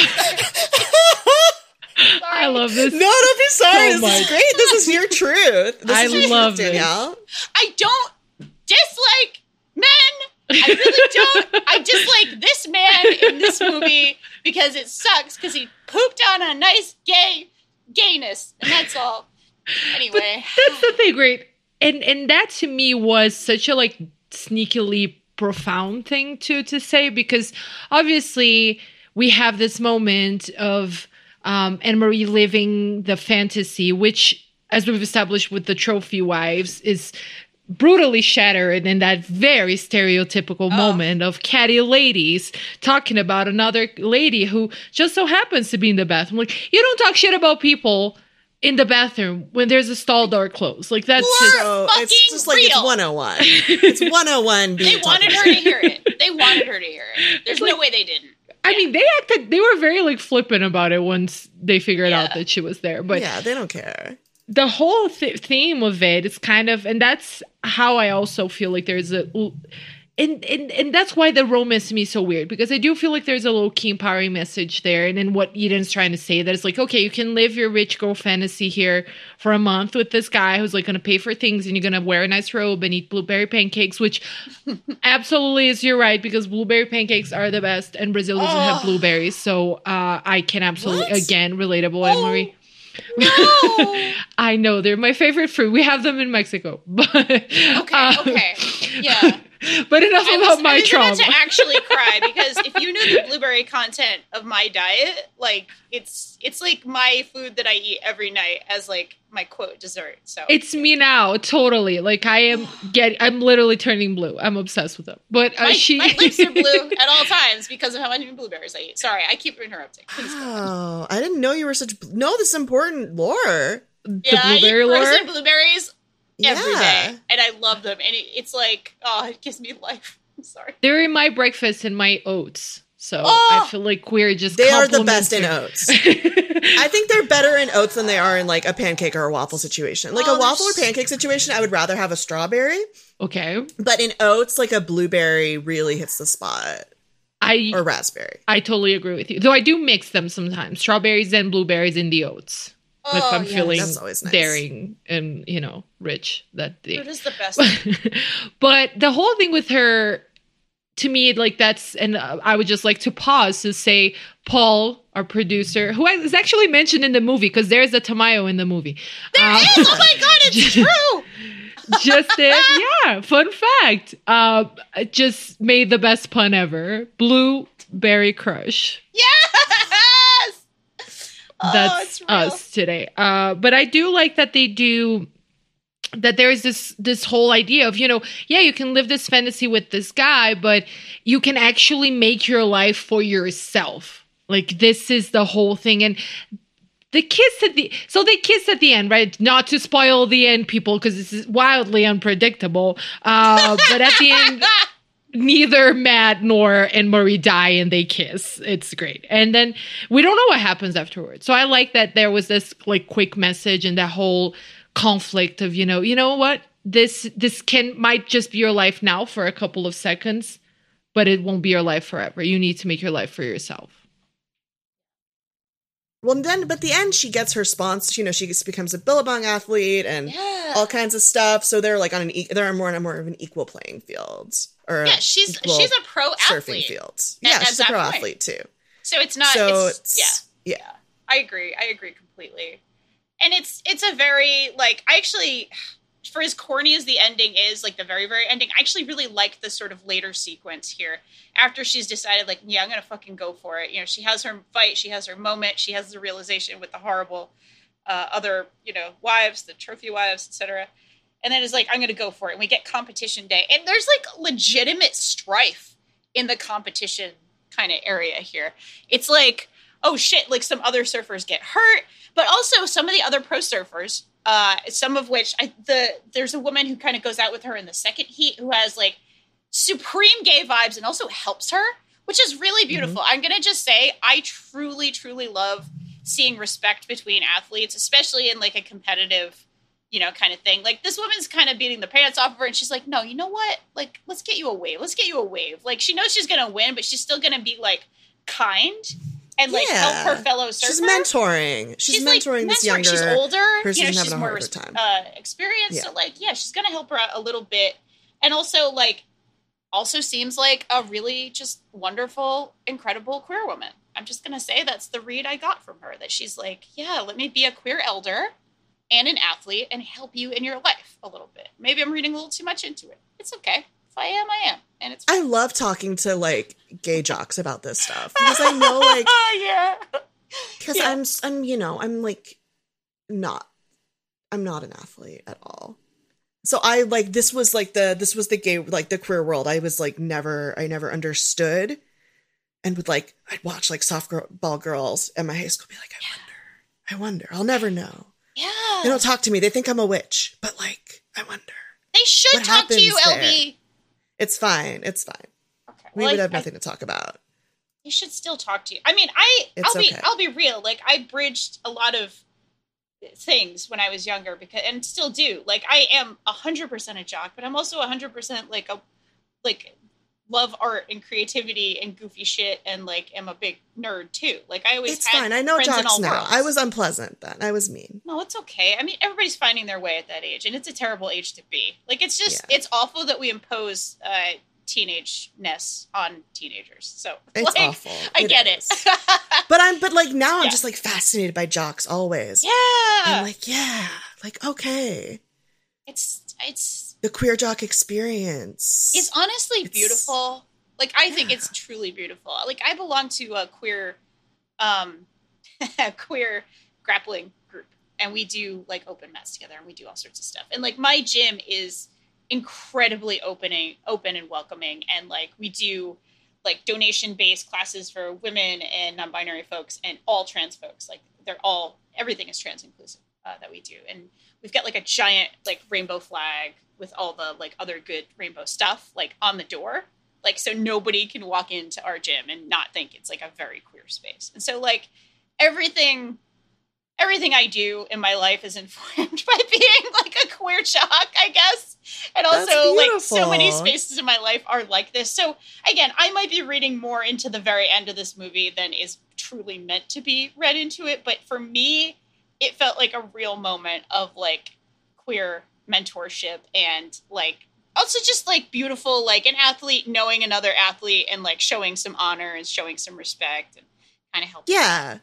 I love this. No, don't be sorry. So this is great. This is your truth. I love it, Danielle. I don't dislike men. I really don't. I dislike this man in this movie because it sucks because he pooped on a nice gayness, and that's all. Anyway, but that's the thing, right? And that to me was such a sneakily profound thing to say, because obviously we have this moment of Anne-Marie living the fantasy, which, as we've established with the trophy wives, is brutally shattered in that very stereotypical moment of catty ladies talking about another lady who just so happens to be in the bathroom. You don't talk shit about people in the bathroom when there's a stall door closed. That's just... So it's just real. It's 101. It's 101. They wanted her to hear it. They wanted her to hear it. There's no way they didn't. I mean, they were very flippant about it once they figured out that she was there. But they don't care. The whole theme of it is kind of, and that's how I also feel there's and that's why the romance to me is so weird, because I do feel there's a low-key empowering message there. And then what Eden's trying to say, that it's okay, you can live your rich girl fantasy here for a month with this guy who's going to pay for things, and you're going to wear a nice robe and eat blueberry pancakes, which absolutely is, you're right, because blueberry pancakes are the best, and Brazil doesn't have blueberries. So I can absolutely, again, relatable, Anne-Marie. No, I know they're my favorite fruit. We have them in Mexico, but okay, yeah. But enough about my trauma. I was about to actually cry, because if you knew the blueberry content of my diet, it's my food that I eat every night as my quote dessert. So it's me now, totally. I'm literally turning blue. I'm obsessed with them. But my lips are blue at all times because of how many blueberries I eat. Sorry, I keep interrupting. Oh, I didn't know you were such. No, this is important lore. I eat frozen blueberries every day, and I love them. And it's it gives me life. I'm sorry. They're in my breakfast and my oats. So I feel we're just they are the best in oats. I think they're better in oats than they are in a pancake or a waffle situation. A waffle or pancake situation, I would rather have a strawberry. Okay. But in oats, a blueberry really hits the spot. Or raspberry. I totally agree with you. Though I do mix them sometimes. Strawberries and blueberries in the oats. If I'm feeling nice. daring and, rich that day. It is the best. But the whole thing with her, to me, that's, and I would just like to pause to say Paul, our producer, who is actually mentioned in the movie, because there's a Tamayo in the movie. There is! Oh my God, it's true! Just fun fact. Just made the best pun ever. Blueberry Crush. Yes! that's us today. But I do like that they do that. There is this whole idea of, you can live this fantasy with this guy, but you can actually make your life for yourself. Like, this is the whole thing. And they kiss at the end, right? Not to spoil the end, people, because this is wildly unpredictable. But at the end, neither Matt nor Anne-Marie die and they kiss. It's great. And then we don't know what happens afterwards. So I like that there was this like quick message and that whole conflict of, you know what? This might just be your life now for a couple of seconds, but it won't be your life forever. You need to make your life for yourself. Well, then, but the end, she gets her sponsor. She becomes a Billabong athlete and all kinds of stuff. So they're like they're more of an equal playing field. Or she's a pro surfing athlete. Fields. Yeah, she's a pro athlete too. So it's not. So yeah. I agree completely. And it's a very like, I actually, for as corny as the ending is, like the very, very ending, I actually really like the sort of later sequence here. After she's decided, like, yeah, I'm going to fucking go for it. She has her fight. She has her moment. She has the realization with the horrible other, wives, the trophy wives, etc. And then it's like, I'm going to go for it. And we get competition day. And there's like legitimate strife in the competition kind of area here. It's like, oh shit, like some other surfers get hurt. But also some of the other pro surfers, some of which there's a woman who kind of goes out with her in the second heat who has like supreme gay vibes and also helps her, which is really beautiful. I'm going to just say I truly, truly love seeing respect between athletes, especially in like a competitive, kind of thing. Like this woman's kind of beating the pants off of her and she's like, no, you know what? Like, let's get you a wave. Like she knows she's going to win, but she's still going to be like kind and like help her fellow surfer. She's mentoring. She's mentoring this younger. She's older. She's she's more experienced. So like, she's going to help her out a little bit. And also seems like a really just wonderful, incredible queer woman. I'm just going to say that's the read I got from her, that she's like, yeah, let me be a queer elder and an athlete and help you in your life a little bit. Maybe I'm reading a little too much into it. It's okay. If I am, I am. And it's fine. I love talking to like gay jocks about this stuff because I know like because I'm like I'm not an athlete at all. So I like this was the gay, like the queer world. I was like I never understood, and would like I'd watch like softball girls at my high school be like, I wonder, I'll never know. Yeah, they don't talk to me. They think I'm a witch, but like I wonder. They should talk to you, LB. It's fine. It's fine. Okay, we would have nothing to talk about. They should still talk to you. I mean, I'll be real. Like I bridged a lot of things when I was younger and still do. Like I am 100% a jock, but I'm also 100% like love art and creativity and goofy shit and like am a big nerd too. Like I always It's fine. I know jocks now. Worlds. I was unpleasant then. I was mean. No, it's okay. I mean, everybody's finding their way at that age and it's a terrible age to be. Like it's just it's awful that we impose teenage-ness on teenagers. So it's like, awful. I get it. but like now I'm just like fascinated by jocks always. Yeah. I'm like, like okay. It's the queer jock experience. It's honestly beautiful. Like I think it's truly beautiful. Like I belong to a queer queer grappling group and we do like open mats together and we do all sorts of stuff. And like my gym is incredibly open and welcoming, and like we do like donation-based classes for women and non-binary folks and all trans folks. Like everything is trans inclusive that we do, and we've got like a giant like rainbow flag with all the like other good rainbow stuff like on the door, like so nobody can walk into our gym and not think it's like a very queer space. And so like everything I do in my life is informed by being like a queer jock, I guess. And also like so many spaces in my life are like this. So again, I might be reading more into the very end of this movie than is truly meant to be read into it. But for me, it felt like a real moment of like queer mentorship and like also just like beautiful, like an athlete knowing another athlete and like showing some honor and showing some respect and kind of helping. Yeah.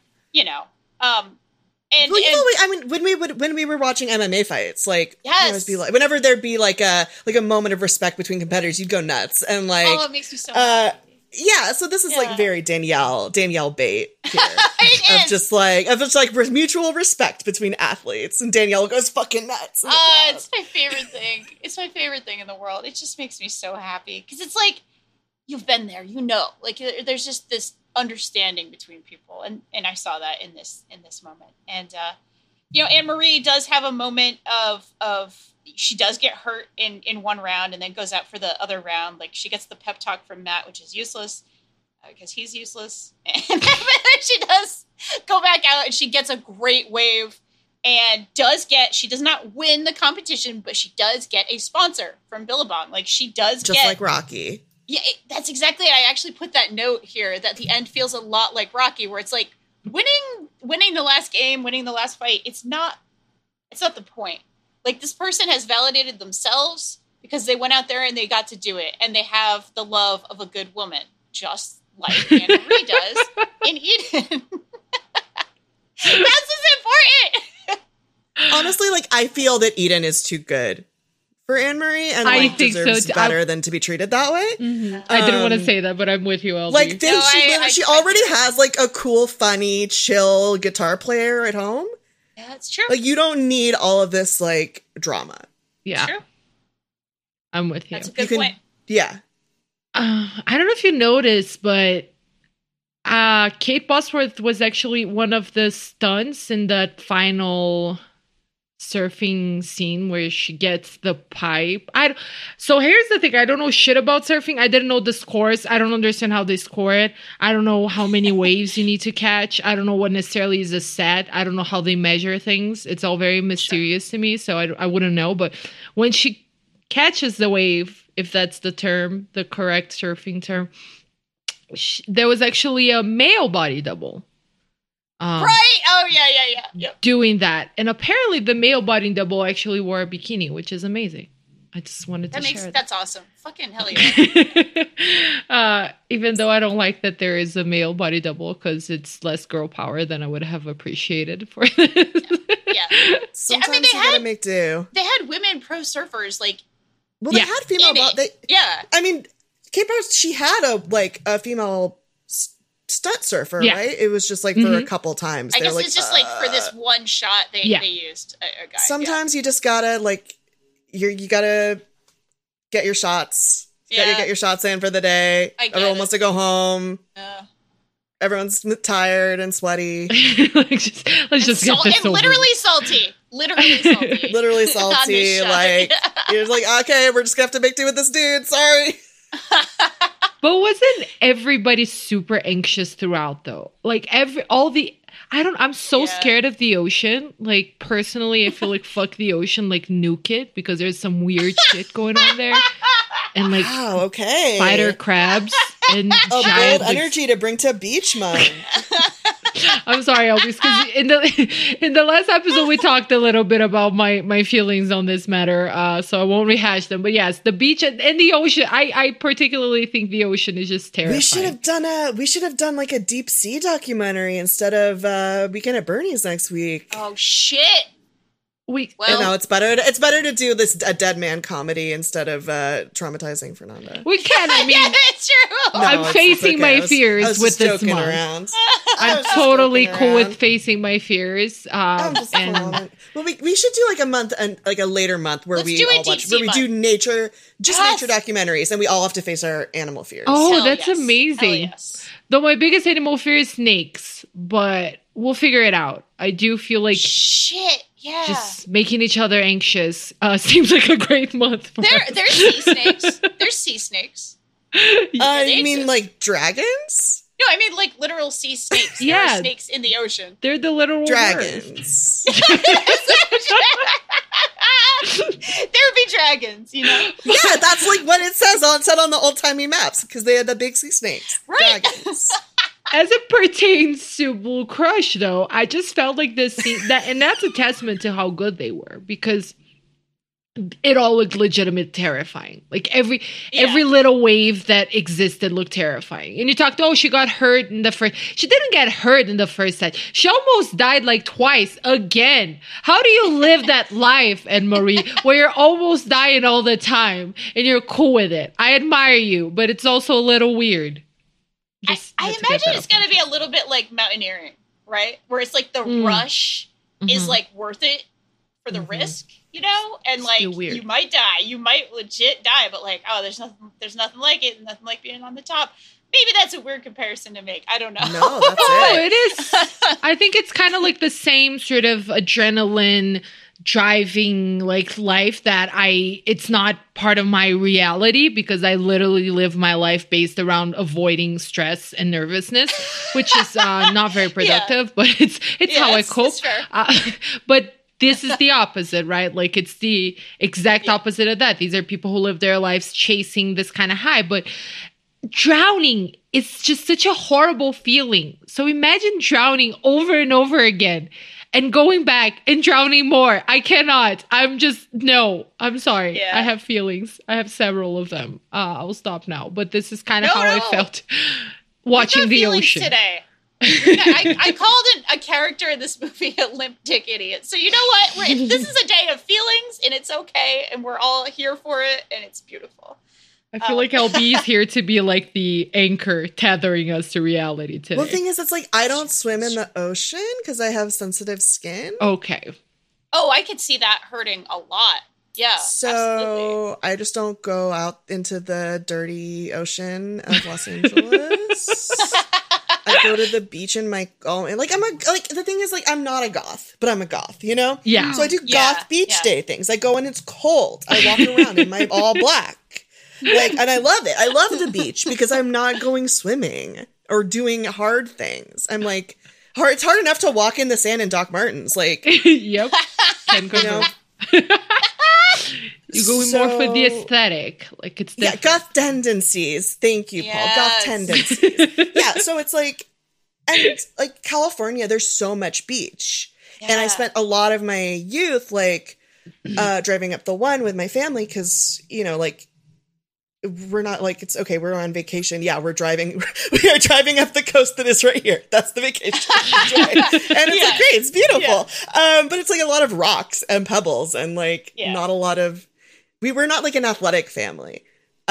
And, I mean, when we were watching MMA fights, like, always be like, whenever there'd be like a moment of respect between competitors, you'd go nuts, and like, it makes me so happy. Yeah, so this is like very Danielle bait here. It of just like mutual respect between athletes, and Danielle goes fucking nuts. It's my favorite thing. It's my favorite thing in the world. It just makes me so happy because it's like you've been there, you know. Like there's just this understanding between people, and I saw that in this moment. And you know, Anne Marie does have a moment of she does get hurt in one round and then goes out for the other round. Like she gets the pep talk from Matt, which is useless because he's useless. And then she does go back out and she gets a great wave and she does not win the competition, but she does get a sponsor from Billabong. Like she does just like Rocky. Yeah, that's exactly it. I actually put that note here that the end feels a lot like Rocky, where it's like winning the last game, winning the last fight. It's not the point. Like, this person has validated themselves because they went out there and they got to do it. And they have the love of a good woman, just like Anne Marie does in Eden. That's what's important. Honestly, like, I feel that Eden is too good for Anne Marie and I like, think deserves so. better than to be treated that way. Mm-hmm. I didn't want to say that, but I'm with you, LB. Like, she already has, like, a cool, funny, chill guitar player at home. Yeah, that's true. Like, you don't need all of this, like, drama. Yeah. True. I'm with you. That's a good point. Yeah. I don't know if you noticed, but Kate Bosworth was actually one of the stunts in that final surfing scene where she gets the pipe. So here's the thing. I don't know shit about surfing. I didn't know the scores. I don't understand how they score it. I don't know how many waves you need to catch. I don't know what necessarily is a set. I don't know how they measure things. It's all very mysterious to me, so I wouldn't know. But when she catches the wave, if that's the term, the correct surfing term, there was actually a male body double. Right? Oh, yeah. Yep. Doing that. And apparently the male body double actually wore a bikini, which is amazing. I just wanted to share that. That's awesome. Fucking hell yeah. Even though I don't like that there is a male body double because it's less girl power than I would have appreciated for this. Yeah. Sometimes you gotta make do. They had women pro surfers, like... Well, they had female... Yeah. I mean, Kate Bosworth, she had a female... stunt surfer, right? It was just like for a couple times. I guess it's just like for this one shot they used a guy. Sometimes you just gotta like you gotta get your shots. Get your shots in for the day. Everyone wants to go home. Everyone's tired and sweaty. Let's just get this over. Literally salty. Literally salty. Like you're just like, okay, we're just gonna have to make do with this dude. Sorry. But wasn't everybody super anxious throughout though? Like I'm so scared of the ocean. Like personally, I feel like fuck the ocean, like nuke it because there's some weird shit going on there. And like spider crabs and giant energy to bring to beach month. I'm sorry, Elvis, because in the last episode we talked a little bit about my feelings on this matter, so I won't rehash them. But yes, the beach and the ocean. I particularly think the ocean is just terrifying. We should have done like a deep sea documentary instead of Weekend at Bernie's next week. Oh shit! It's better to do a dead man comedy instead of traumatizing Fernanda. We can. I mean, yeah, that's true. No, I'm facing my fears with this month. Around. I'm totally cool with facing my fears. I'm just Well, we should do like a month and like a later month where we do nature documentaries, and we all have to face our animal fears. Oh, that's amazing. Yes. Though my biggest animal fear is snakes, but we'll figure it out. I do feel like shit. Yeah. Just making each other anxious seems like a great month. There's sea snakes. There's sea snakes. I mean, like dragons? No, I mean like literal sea snakes. There are snakes in the ocean. They're the literal dragons. There would be dragons, you know? Yeah, that's like what it said on the old timey maps because they had the big sea snakes. Right. Dragons. As it pertains to Blue Crush, though, I just felt like this scene and that's a testament to how good they were because it all looked legitimate terrifying. Like every little wave that existed looked terrifying. And you talked, she got hurt in the first. She didn't get hurt in the first set. She almost died like twice again. How do you live that life, Anne-Marie, where you're almost dying all the time and you're cool with it? I admire you, but it's also a little weird. I imagine it's going to be a little bit like mountaineering, right? Where it's like the rush is like worth it for the risk, you know? And like you might die, you might legit die, but like, oh, there's nothing like it, nothing like being on the top. Maybe that's a weird comparison to make. I don't know. No, that's it. It is. I think it's kind of like the same sort of adrenaline driving like life that it's not part of my reality because I literally live my life based around avoiding stress and nervousness, which is not very productive, but it's how I cope. But this is the opposite, right? Like it's the exact opposite of that. These are people who live their lives chasing this kind of high, but drowning is just such a horrible feeling. So imagine drowning over and over again and going back and drowning more. I cannot. I'm sorry. Yeah. I have feelings. I have several of them. I'll stop now. But this is kind of how I felt watching the ocean today. I called a character in this movie a limp dick idiot. So you know what? This is a day of feelings, and it's okay, and we're all here for it, and it's beautiful. I feel like LB is here to be like the anchor tethering us to reality today. Well, the thing is, it's like I don't swim in the ocean because I have sensitive skin. Okay. Oh, I could see that hurting a lot. Yeah. So absolutely. I just don't go out into the dirty ocean of Los Angeles. I go to the beach in my the thing is like I'm not a goth, but I'm a goth, you know? Yeah. So I do goth beach day things. I go and it's cold. I walk around in my all black. Like, and I love it. I love the beach because I'm not going swimming or doing hard things. I'm like, it's hard enough to walk in the sand in Doc Martens. Like, yep. You know? You're going more for the aesthetic. Like, it's different. Goth tendencies. Thank you, Paul. Goth tendencies. Yeah, so it's like, and like California, there's so much beach. Yeah. And I spent a lot of my youth, like, driving up the one with my family because, you know, like, we're not like, it's okay, we're on vacation. Yeah, we are driving up the coast that is right here. That's the vacation drive. And it's like, great, it's beautiful. Yeah. But it's like a lot of rocks and pebbles and like not a lot of, we were not like an athletic family.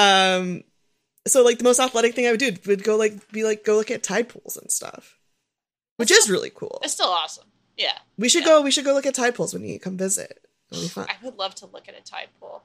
So like the most athletic thing I would do would go look at tide pools and stuff, which is really cool. It's still awesome. Yeah. We should go look at tide pools when you come visit. It'll be fun. I would love to look at a tide pool.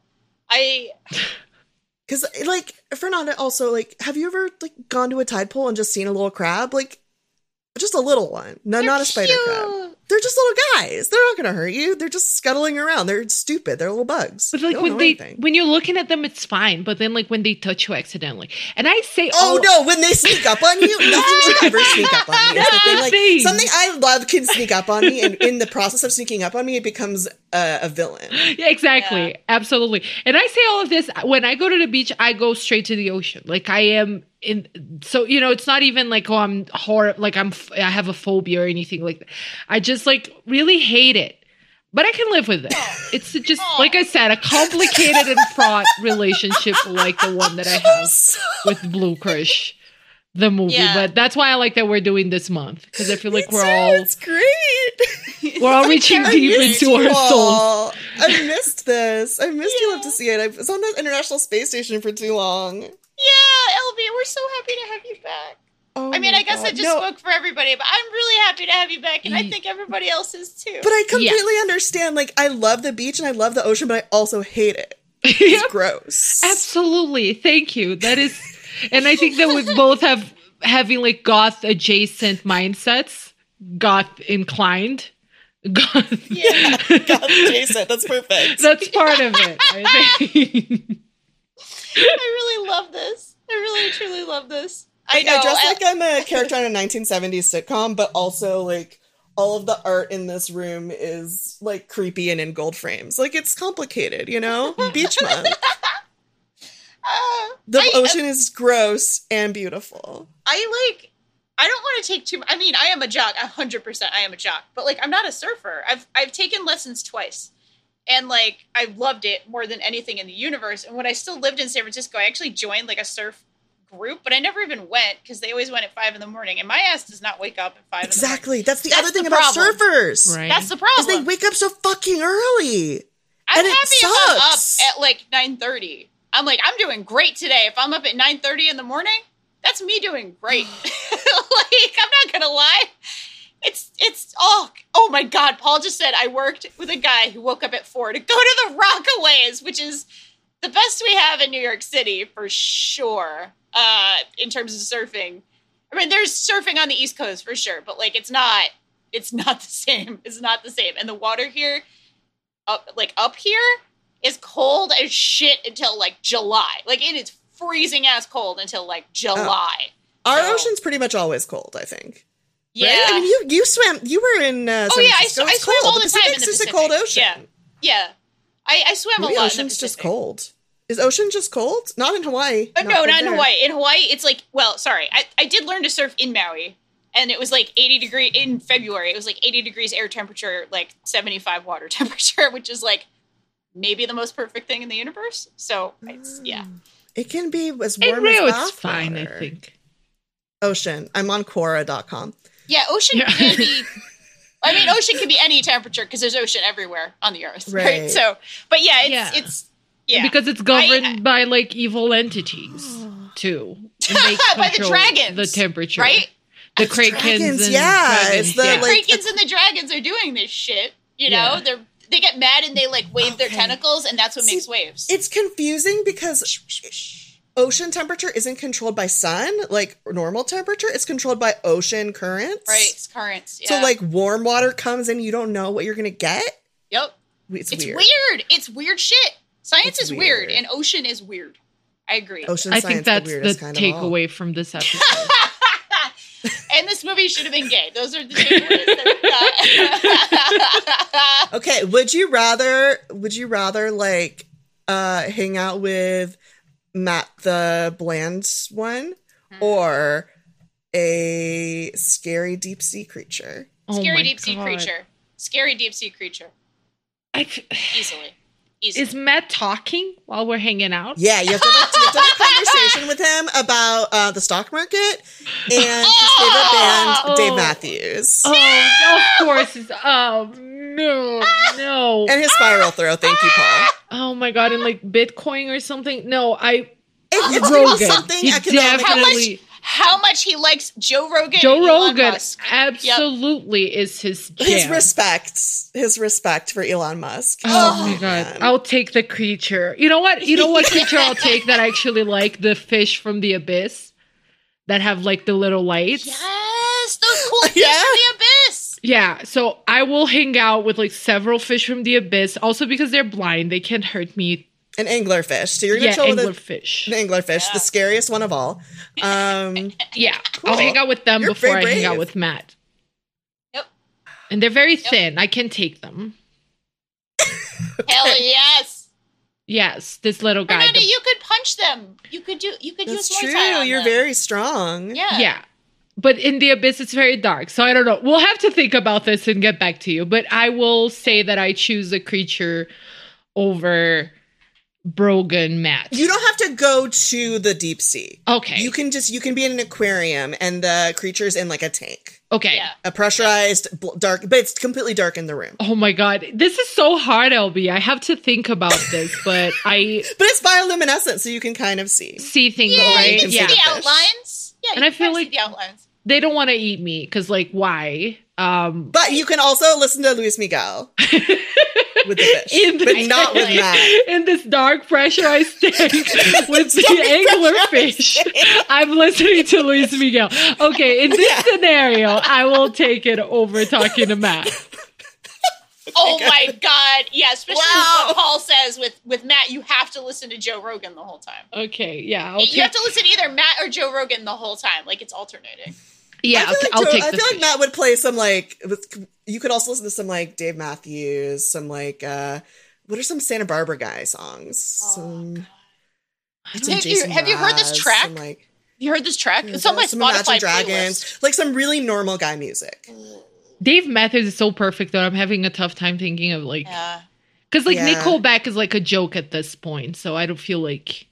Because, like, Fernanda, also, like, have you ever, like, gone to a tide pool and just seen a little crab? Like, just a little one. No, not a spider crab. They're just little guys. They're not going to hurt you. They're just scuttling around. They're stupid. They're little bugs. But, like, when you're looking at them, it's fine. But then, like, when they touch you accidentally. And I say, oh, no, when they sneak up on you, nothing should ever sneak up on me. That's the thing. Like, something I love can sneak up on me. And in the process of sneaking up on me, it becomes a villain. Yeah, exactly. Yeah. Absolutely. And I say all of this, when I go to the beach, I go straight to the ocean. Like, I am so, you know, it's not even like, oh, I'm horrible, like I have a phobia or anything like that. I just like really hate it, but I can live with it. It's just, like I said, a complicated and fraught relationship like the one that I have with Blue Crush, the movie. Yeah. But that's why I like that we're doing this month, because I feel like it's great. We're all reaching deep into our souls. I missed this. I missed you. Love to see it. I was on the International Space Station for too long. Yeah, LB, we're so happy to have you back. Oh I mean, I guess I just spoke for everybody, but I'm really happy to have you back, and I think everybody else is too. But I completely understand. Like, I love the beach and I love the ocean, but I also hate it. It's gross. Absolutely. Thank you. That is, and I think that we both having like goth adjacent mindsets, goth inclined. Goth adjacent. That's perfect. That's part of it, I think. I really love this. I really, truly love this. I know. I dress like I'm a character on a 1970s sitcom, but also, like, all of the art in this room is, like, creepy and in gold frames. Like, it's complicated, you know? Beach month. The ocean is gross and beautiful. I don't want to take too much. I mean, I am a jock. 100% I am a jock. But, like, I'm not a surfer. I've taken lessons twice. And, like, I loved it more than anything in the universe. And when I still lived in San Francisco, I actually joined, like, a surf group, but I never even went because they always went at 5 a.m. and my ass does not wake up at 5 a.m. Exactly. That's the other thing about surfers. Right. That's the problem. Is they wake up so fucking early. I'm happy if I'm up at, like, 9:30. I'm like, I'm doing great today. If I'm up at 9:30 in the morning, that's me doing great. Like, I'm not gonna lie. It's oh my God. Paul just said I worked with a guy who woke up at 4 to go to the Rockaways, which is the best we have in New York City for sure. In terms of surfing. I mean, there's surfing on the East Coast for sure, but like it's not the same. It's not the same. And the water here, up here, is cold as shit until like July. Like it is freezing ass cold until like July. Our ocean's pretty much always cold, I think. Yeah. Right? I mean, you swam. You were in. San Francisco. I swam all the time in the Pacific. It's a cold ocean. Yeah. I swam a lot. The in the ocean's Pacific. just cold. Is ocean just cold? Not in Hawaii. No, not in Hawaii. In Hawaii, it's like, well, sorry. I did learn to surf in Maui, and it was like 80 degrees in February. It was like 80 degrees air temperature, like 75 water temperature, which is like maybe the most perfect thing in the universe. So, yeah. It can be as In warm Rio, as it's bath fine, I water. think. Ocean. I'm on Quora.com. Yeah, ocean can be... I mean, ocean can be any temperature because there's ocean everywhere on the earth, right? So, but yeah, it's because it's governed by like evil entities too. And they by the control dragons, the temperature, right? The Krakens dragons, and it's the like Krakens and the dragons are doing this shit. You know, they get mad and they like wave their tentacles, and that's what makes waves. It's confusing because ocean temperature isn't controlled by sun, like normal temperature. It's controlled by ocean currents. Right, it's currents. Yeah. So like warm water comes in, you don't know what you're gonna get. Yep. It's weird. weird. It's weird shit. Science It's is weird, weird. and ocean is weird. I agree. Ocean I science, think that's the the weirdest kind of all. takeaway from this episode. And this movie should have been gay. Those are the takeaways that we got. Okay, would you rather like hang out with Matt the bland one or a scary deep sea creature? Scary deep sea creature. Scary deep sea creature. Easily. Is Matt talking while we're hanging out? Yeah, you have to have a conversation with him about the stock market and his favorite band, Dave Matthews. Oh, of course. No. And his spiral throw. Thank you, Paul. Oh my God, and like Bitcoin or something? No, It's Rogan. something He economic. definitely... How much he likes Joe Rogan Joe and Elon Rogan Musk. absolutely is his jam. His respect for Elon Musk. Oh my God. I'll take the creature. You know what creature I'll take that I actually like? The fish from the abyss that have like the little lights. Yes, those cool fish from the abyss. Yeah, so I will hang out with like several fish from the abyss. Also because they're blind, they can't hurt me. An anglerfish. So you're going to chill with anglerfish. an anglerfish, the scariest one of all. Yeah, Cool. I'll hang out with them You're before I very hang out brave. with Matt. Yep. And they're very thin. I can take them. Hell yes. Yes, this little guy. Renata, you could punch them. You could That's use Muay true. Thai on You're them. very strong. Yeah. But in the abyss, it's very dark. So I don't know. We'll have to think about this and get back to you. But I will say that I choose a creature over Brogan Matt. You don't have to go to the deep sea. Okay. You can be in an aquarium and the creature's in like a tank. Okay. Yeah. A pressurized dark, but it's completely dark in the room. Oh my God. This is so hard, LB. I have to think about this, but I But it's bioluminescent, so you can kind of see. see things, Yeah, right? you can Yeah. see the outlines. Yeah, And you I can feel kinda like- see the outlines. They don't want to eat me because, like, why? But you can also listen to Luis Miguel with the fish, but not with Matt. In this dark pressurized tank with the anglerfish, I'm listening to Luis Miguel. Okay, in this scenario, I will take it over talking to Matt. Oh my God. Yeah, especially Wow. what Paul says with Matt, you have to listen to Joe Rogan the whole time. Okay, yeah, You have to listen to either Matt or Joe Rogan the whole time. Like, it's alternating. Yeah, I I'll take feel the like fish. Matt would play some like. You could also listen to some like Dave Matthews, some like what are some Santa Barbara guy songs? Some Jason Have you heard this Mraz, track? some, like, You heard this track? It's on my some Spotify Imagine Dragons, playlist. like some really normal guy music. Dave Matthews is so perfect though. I'm having a tough time thinking of like, Yeah. because like Yeah. Nickelback is like a joke at this point, so I don't feel like.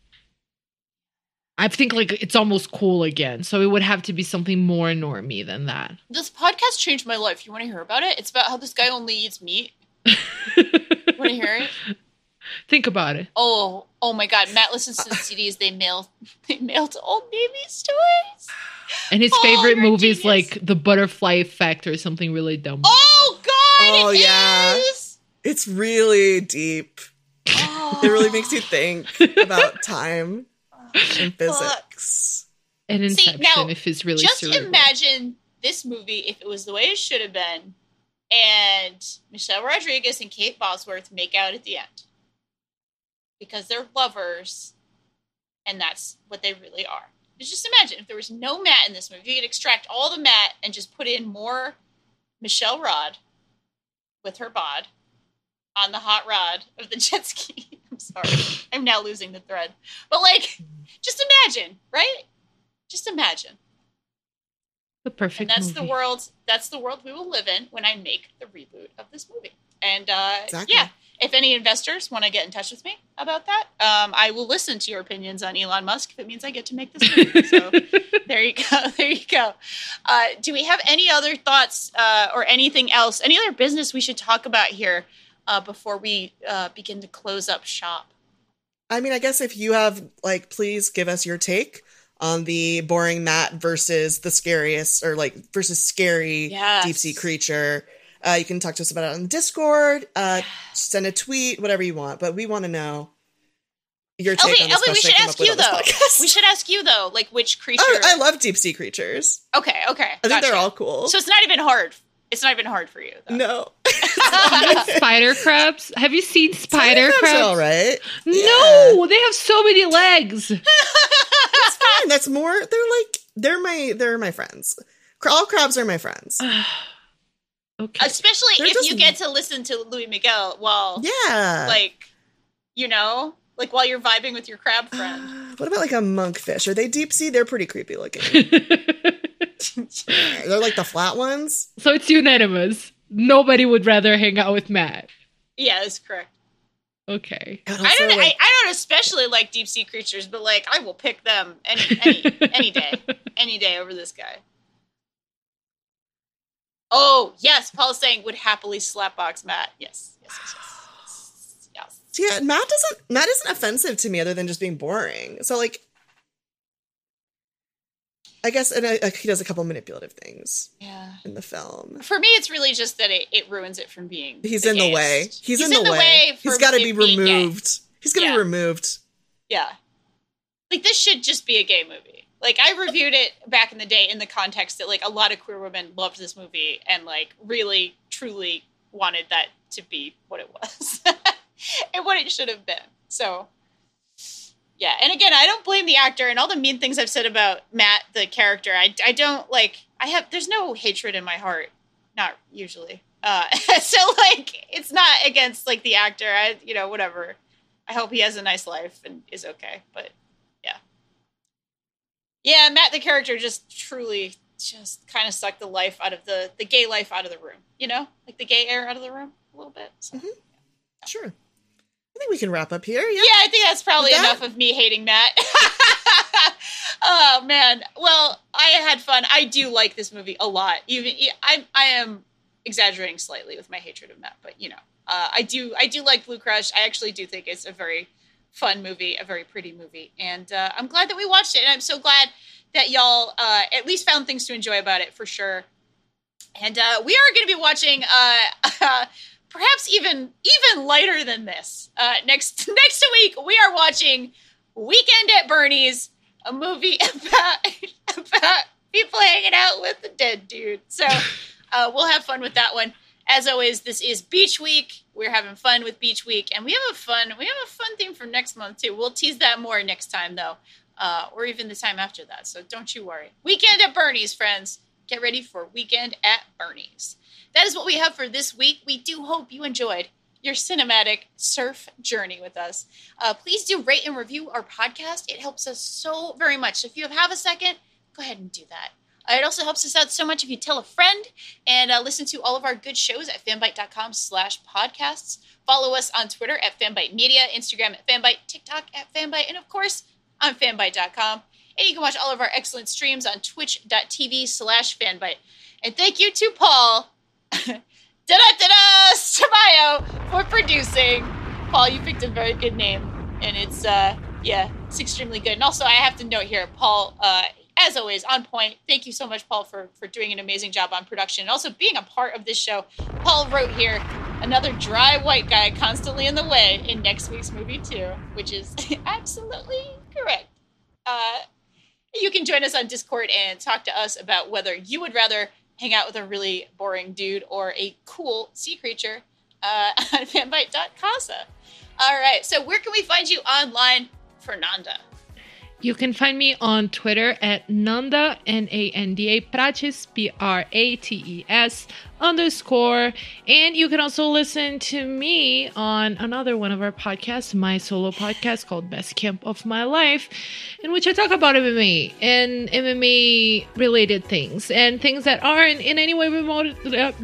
I think like it's almost cool again, so it would have to be something more normie than that. This podcast changed my life. You want to hear about it? It's about how this guy only eats meat. Want to hear it? Think about it. Oh my God. Matt listens to the CDs they mail to Old Navy's toys. And his favorite movie is like The Butterfly Effect or something really dumb. Oh God! Oh, yeah. Is. It's really deep. Oh. It really makes you think about time and physics. And Inception, now, if it's really just cerebral. imagine this movie if it was the way it should have been, and Michelle Rodriguez and Kate Bosworth make out at the end. Because they're lovers, and that's what they really are. Just imagine if there was no Matt in this movie. You could extract all the Matt and just put in more Michelle Rod with her bod on the hot rod of the jet ski. I'm sorry. I'm now losing the thread. But, like, just imagine, right? Just imagine. The perfect and movie. That's the world we will live in when I make the reboot of this movie. And, Exactly. yeah. If any investors want to get in touch with me about that, I will listen to your opinions on Elon Musk if it means I get to make this movie. So there you go. There you go. Do we have any other thoughts or anything else? Any other business we should talk about here before we begin to close up shop? I mean, I guess if you have, like, please give us your take on the boring Matt versus the scariest, or like versus scary deep sea creature. You can talk to us about it on Discord, send a tweet, whatever you want, but we want to know your take on this Elby, we should ask you, though. We should ask you, though, like, which creature... Oh, I love deep sea creatures. Okay. I think they're all cool. So it's not even hard. It's not even hard for you, though. No. Spider crabs? Have you seen spider crabs? Are all right. No, they have so many legs. That's fine. That's more... They're my friends. All crabs are my friends. Okay. Especially if you get to listen to Louis Miguel while, like, you know, like while you're vibing with your crab friend. What about like a monkfish? Are they deep sea? They're pretty creepy looking. They're like the flat ones. So it's unanimous. Nobody would rather hang out with Matt. Yeah, that's correct. Okay. I don't especially like deep sea creatures, but like I will pick them any day over this guy. Oh, yes. Paul's saying would happily slapbox Matt. Yes. Yeah, Matt isn't offensive to me other than just being boring. So, like, I guess he does a couple manipulative things in the film. For me, it's really just that it ruins it from being He's in the way. He's in the way. He's got to be removed. He's going to be removed. Yeah. Like, this should just be a gay movie. Like, I reviewed it back in the day in the context that, like, a lot of queer women loved this movie and, like, really, truly wanted that to be what it was and what it should have been. So, yeah. And again, I don't blame the actor and all the mean things I've said about Matt, the character. I don't, like, there's no hatred in my heart. Not usually. So, like, it's not against, like, the actor. Whatever. I hope he has a nice life and is okay. But, yeah. Yeah, Matt, the character, just truly just kind of sucked the life out of the gay life out of the room. You know? Like the gay air out of the room a little bit. So, yeah. Sure. I think we can wrap up here. Yeah, I think that's probably enough of me hating Matt. Oh, man. Well, I had fun. I do like this movie a lot. I am exaggerating slightly with my hatred of Matt, but, you know. I do like Blue Crush. I actually do think it's a very fun movie, a very pretty movie. And I'm glad that we watched it. And I'm so glad that y'all at least found things to enjoy about it, for sure. And we are going to be watching perhaps even lighter than this. Next week, we are watching Weekend at Bernie's, a movie about people hanging out with the dead dude. So we'll have fun with that one. As always, this is Beach Week. We're having fun with Beach Week, and we have a fun theme for next month too. We'll tease that more next time, though, or even the time after that. So don't you worry. Weekend at Bernie's, friends. Get ready for Weekend at Bernie's. That is what we have for this week. We do hope you enjoyed your cinematic surf journey with us. Please do rate and review our podcast. It helps us so very much. So if you have a second, go ahead and do that. It also helps us out so much if you tell a friend and listen to all of our good shows at fanbyte.com/podcasts. Follow us on Twitter at fanbytemedia, Instagram at fanbyte, TikTok at fanbyte, and of course on fanbyte.com. And you can watch all of our excellent streams on twitch.tv/fanbyte. And thank you to Paul Samayo for producing Paul, you picked a very good name, and it's extremely good. And also, I have to note here, Paul, as always, on point. Thank you so much, Paul, for doing an amazing job on production and also being a part of this show. Paul wrote here, another dry white guy constantly in the way in next week's movie too, which is absolutely correct. You can join us on Discord and talk to us about whether you would rather hang out with a really boring dude or a cool sea creature on fanbite.casa. All right, so where can we find you online, Fernanda? You can find me on Twitter at Nanda, Nanda Prates, Prates _. And you can also listen to me on another one of our podcasts, my solo podcast called Best Camp of My Life, in which I talk about MMA and MMA related things and things that aren't in any way remotely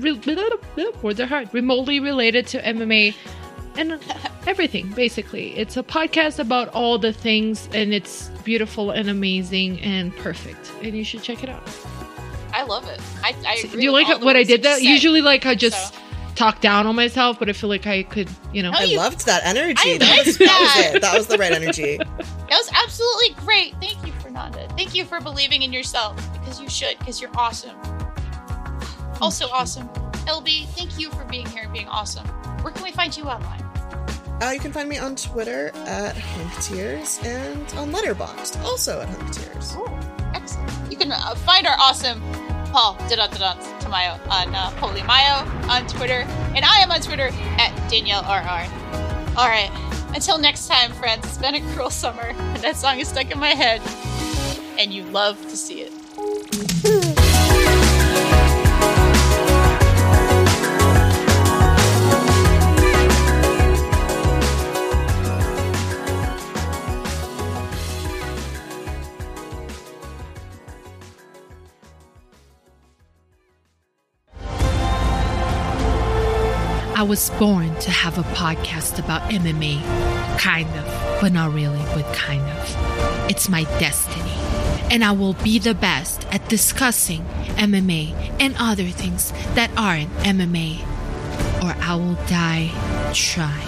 related to MMA. And everything, basically. It's a podcast about all the things, and it's beautiful and amazing and perfect. And you should check it out. I love it. I agree. Do you like what I did? That usually, like, I just talk down on myself, but I feel like I could, I loved that energy. That was it. That was the right energy. That was absolutely great. Thank you, Fernanda. Thank you for believing in yourself, because you should, because you're awesome. Also awesome. LB, thank you for being here and being awesome. Where can we find you online? You can find me on Twitter at HunkTears and on Letterboxd, also at HunkTears. Ooh, excellent. You can find our awesome Paul Tamayo on Polimayo on Twitter, and I am on Twitter at Danielle RR. All right, until next time, friends. It's been a cruel summer, and that song is stuck in my head, and you love to see it. I was born to have a podcast about MMA. Kind of, but not really, but kind of. It's my destiny. And I will be the best at discussing MMA and other things that aren't MMA. Or I will die trying.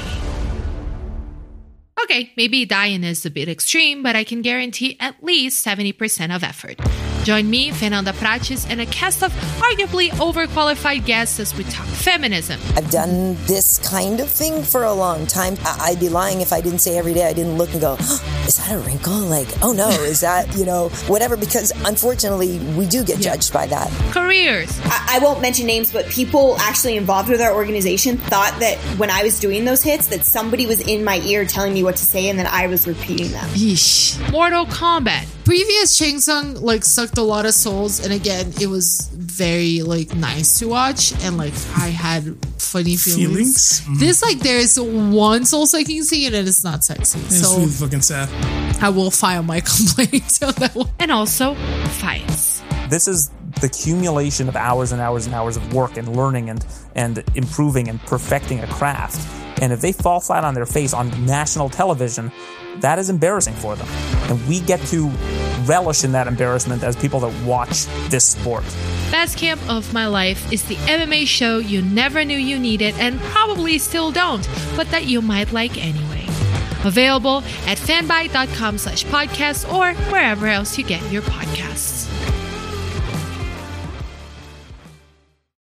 Okay, maybe dying is a bit extreme, but I can guarantee at least 70% of effort. Join me, Fernanda Prates, and a cast of arguably overqualified guests as we talk feminism. I've done this kind of thing for a long time. I'd be lying if I didn't say every day I didn't look and go, oh, is that a wrinkle? Like, oh no, is that, whatever, because unfortunately we do get judged by that. Careers. I won't mention names, but people actually involved with our organization thought that when I was doing those hits that somebody was in my ear telling me what to say and then I was repeating them. Yeesh. Mortal Kombat. Previous Shang Tsung sucked a lot of souls, and again it was very nice to watch, and I had funny feelings. Mm-hmm. This there's one soul sucking scene and it's not sexy. It's really fucking sad. I will file my complaint on that one. And also fights. This is the accumulation of hours and hours and hours of work and learning and improving and perfecting a craft. And if they fall flat on their face on national television, that is embarrassing for them. And we get to relish in that embarrassment as people that watch this sport. Best Camp of My Life is the MMA show you never knew you needed and probably still don't, but that you might like anyway. Available at fanbite.com/podcast or wherever else you get your podcasts.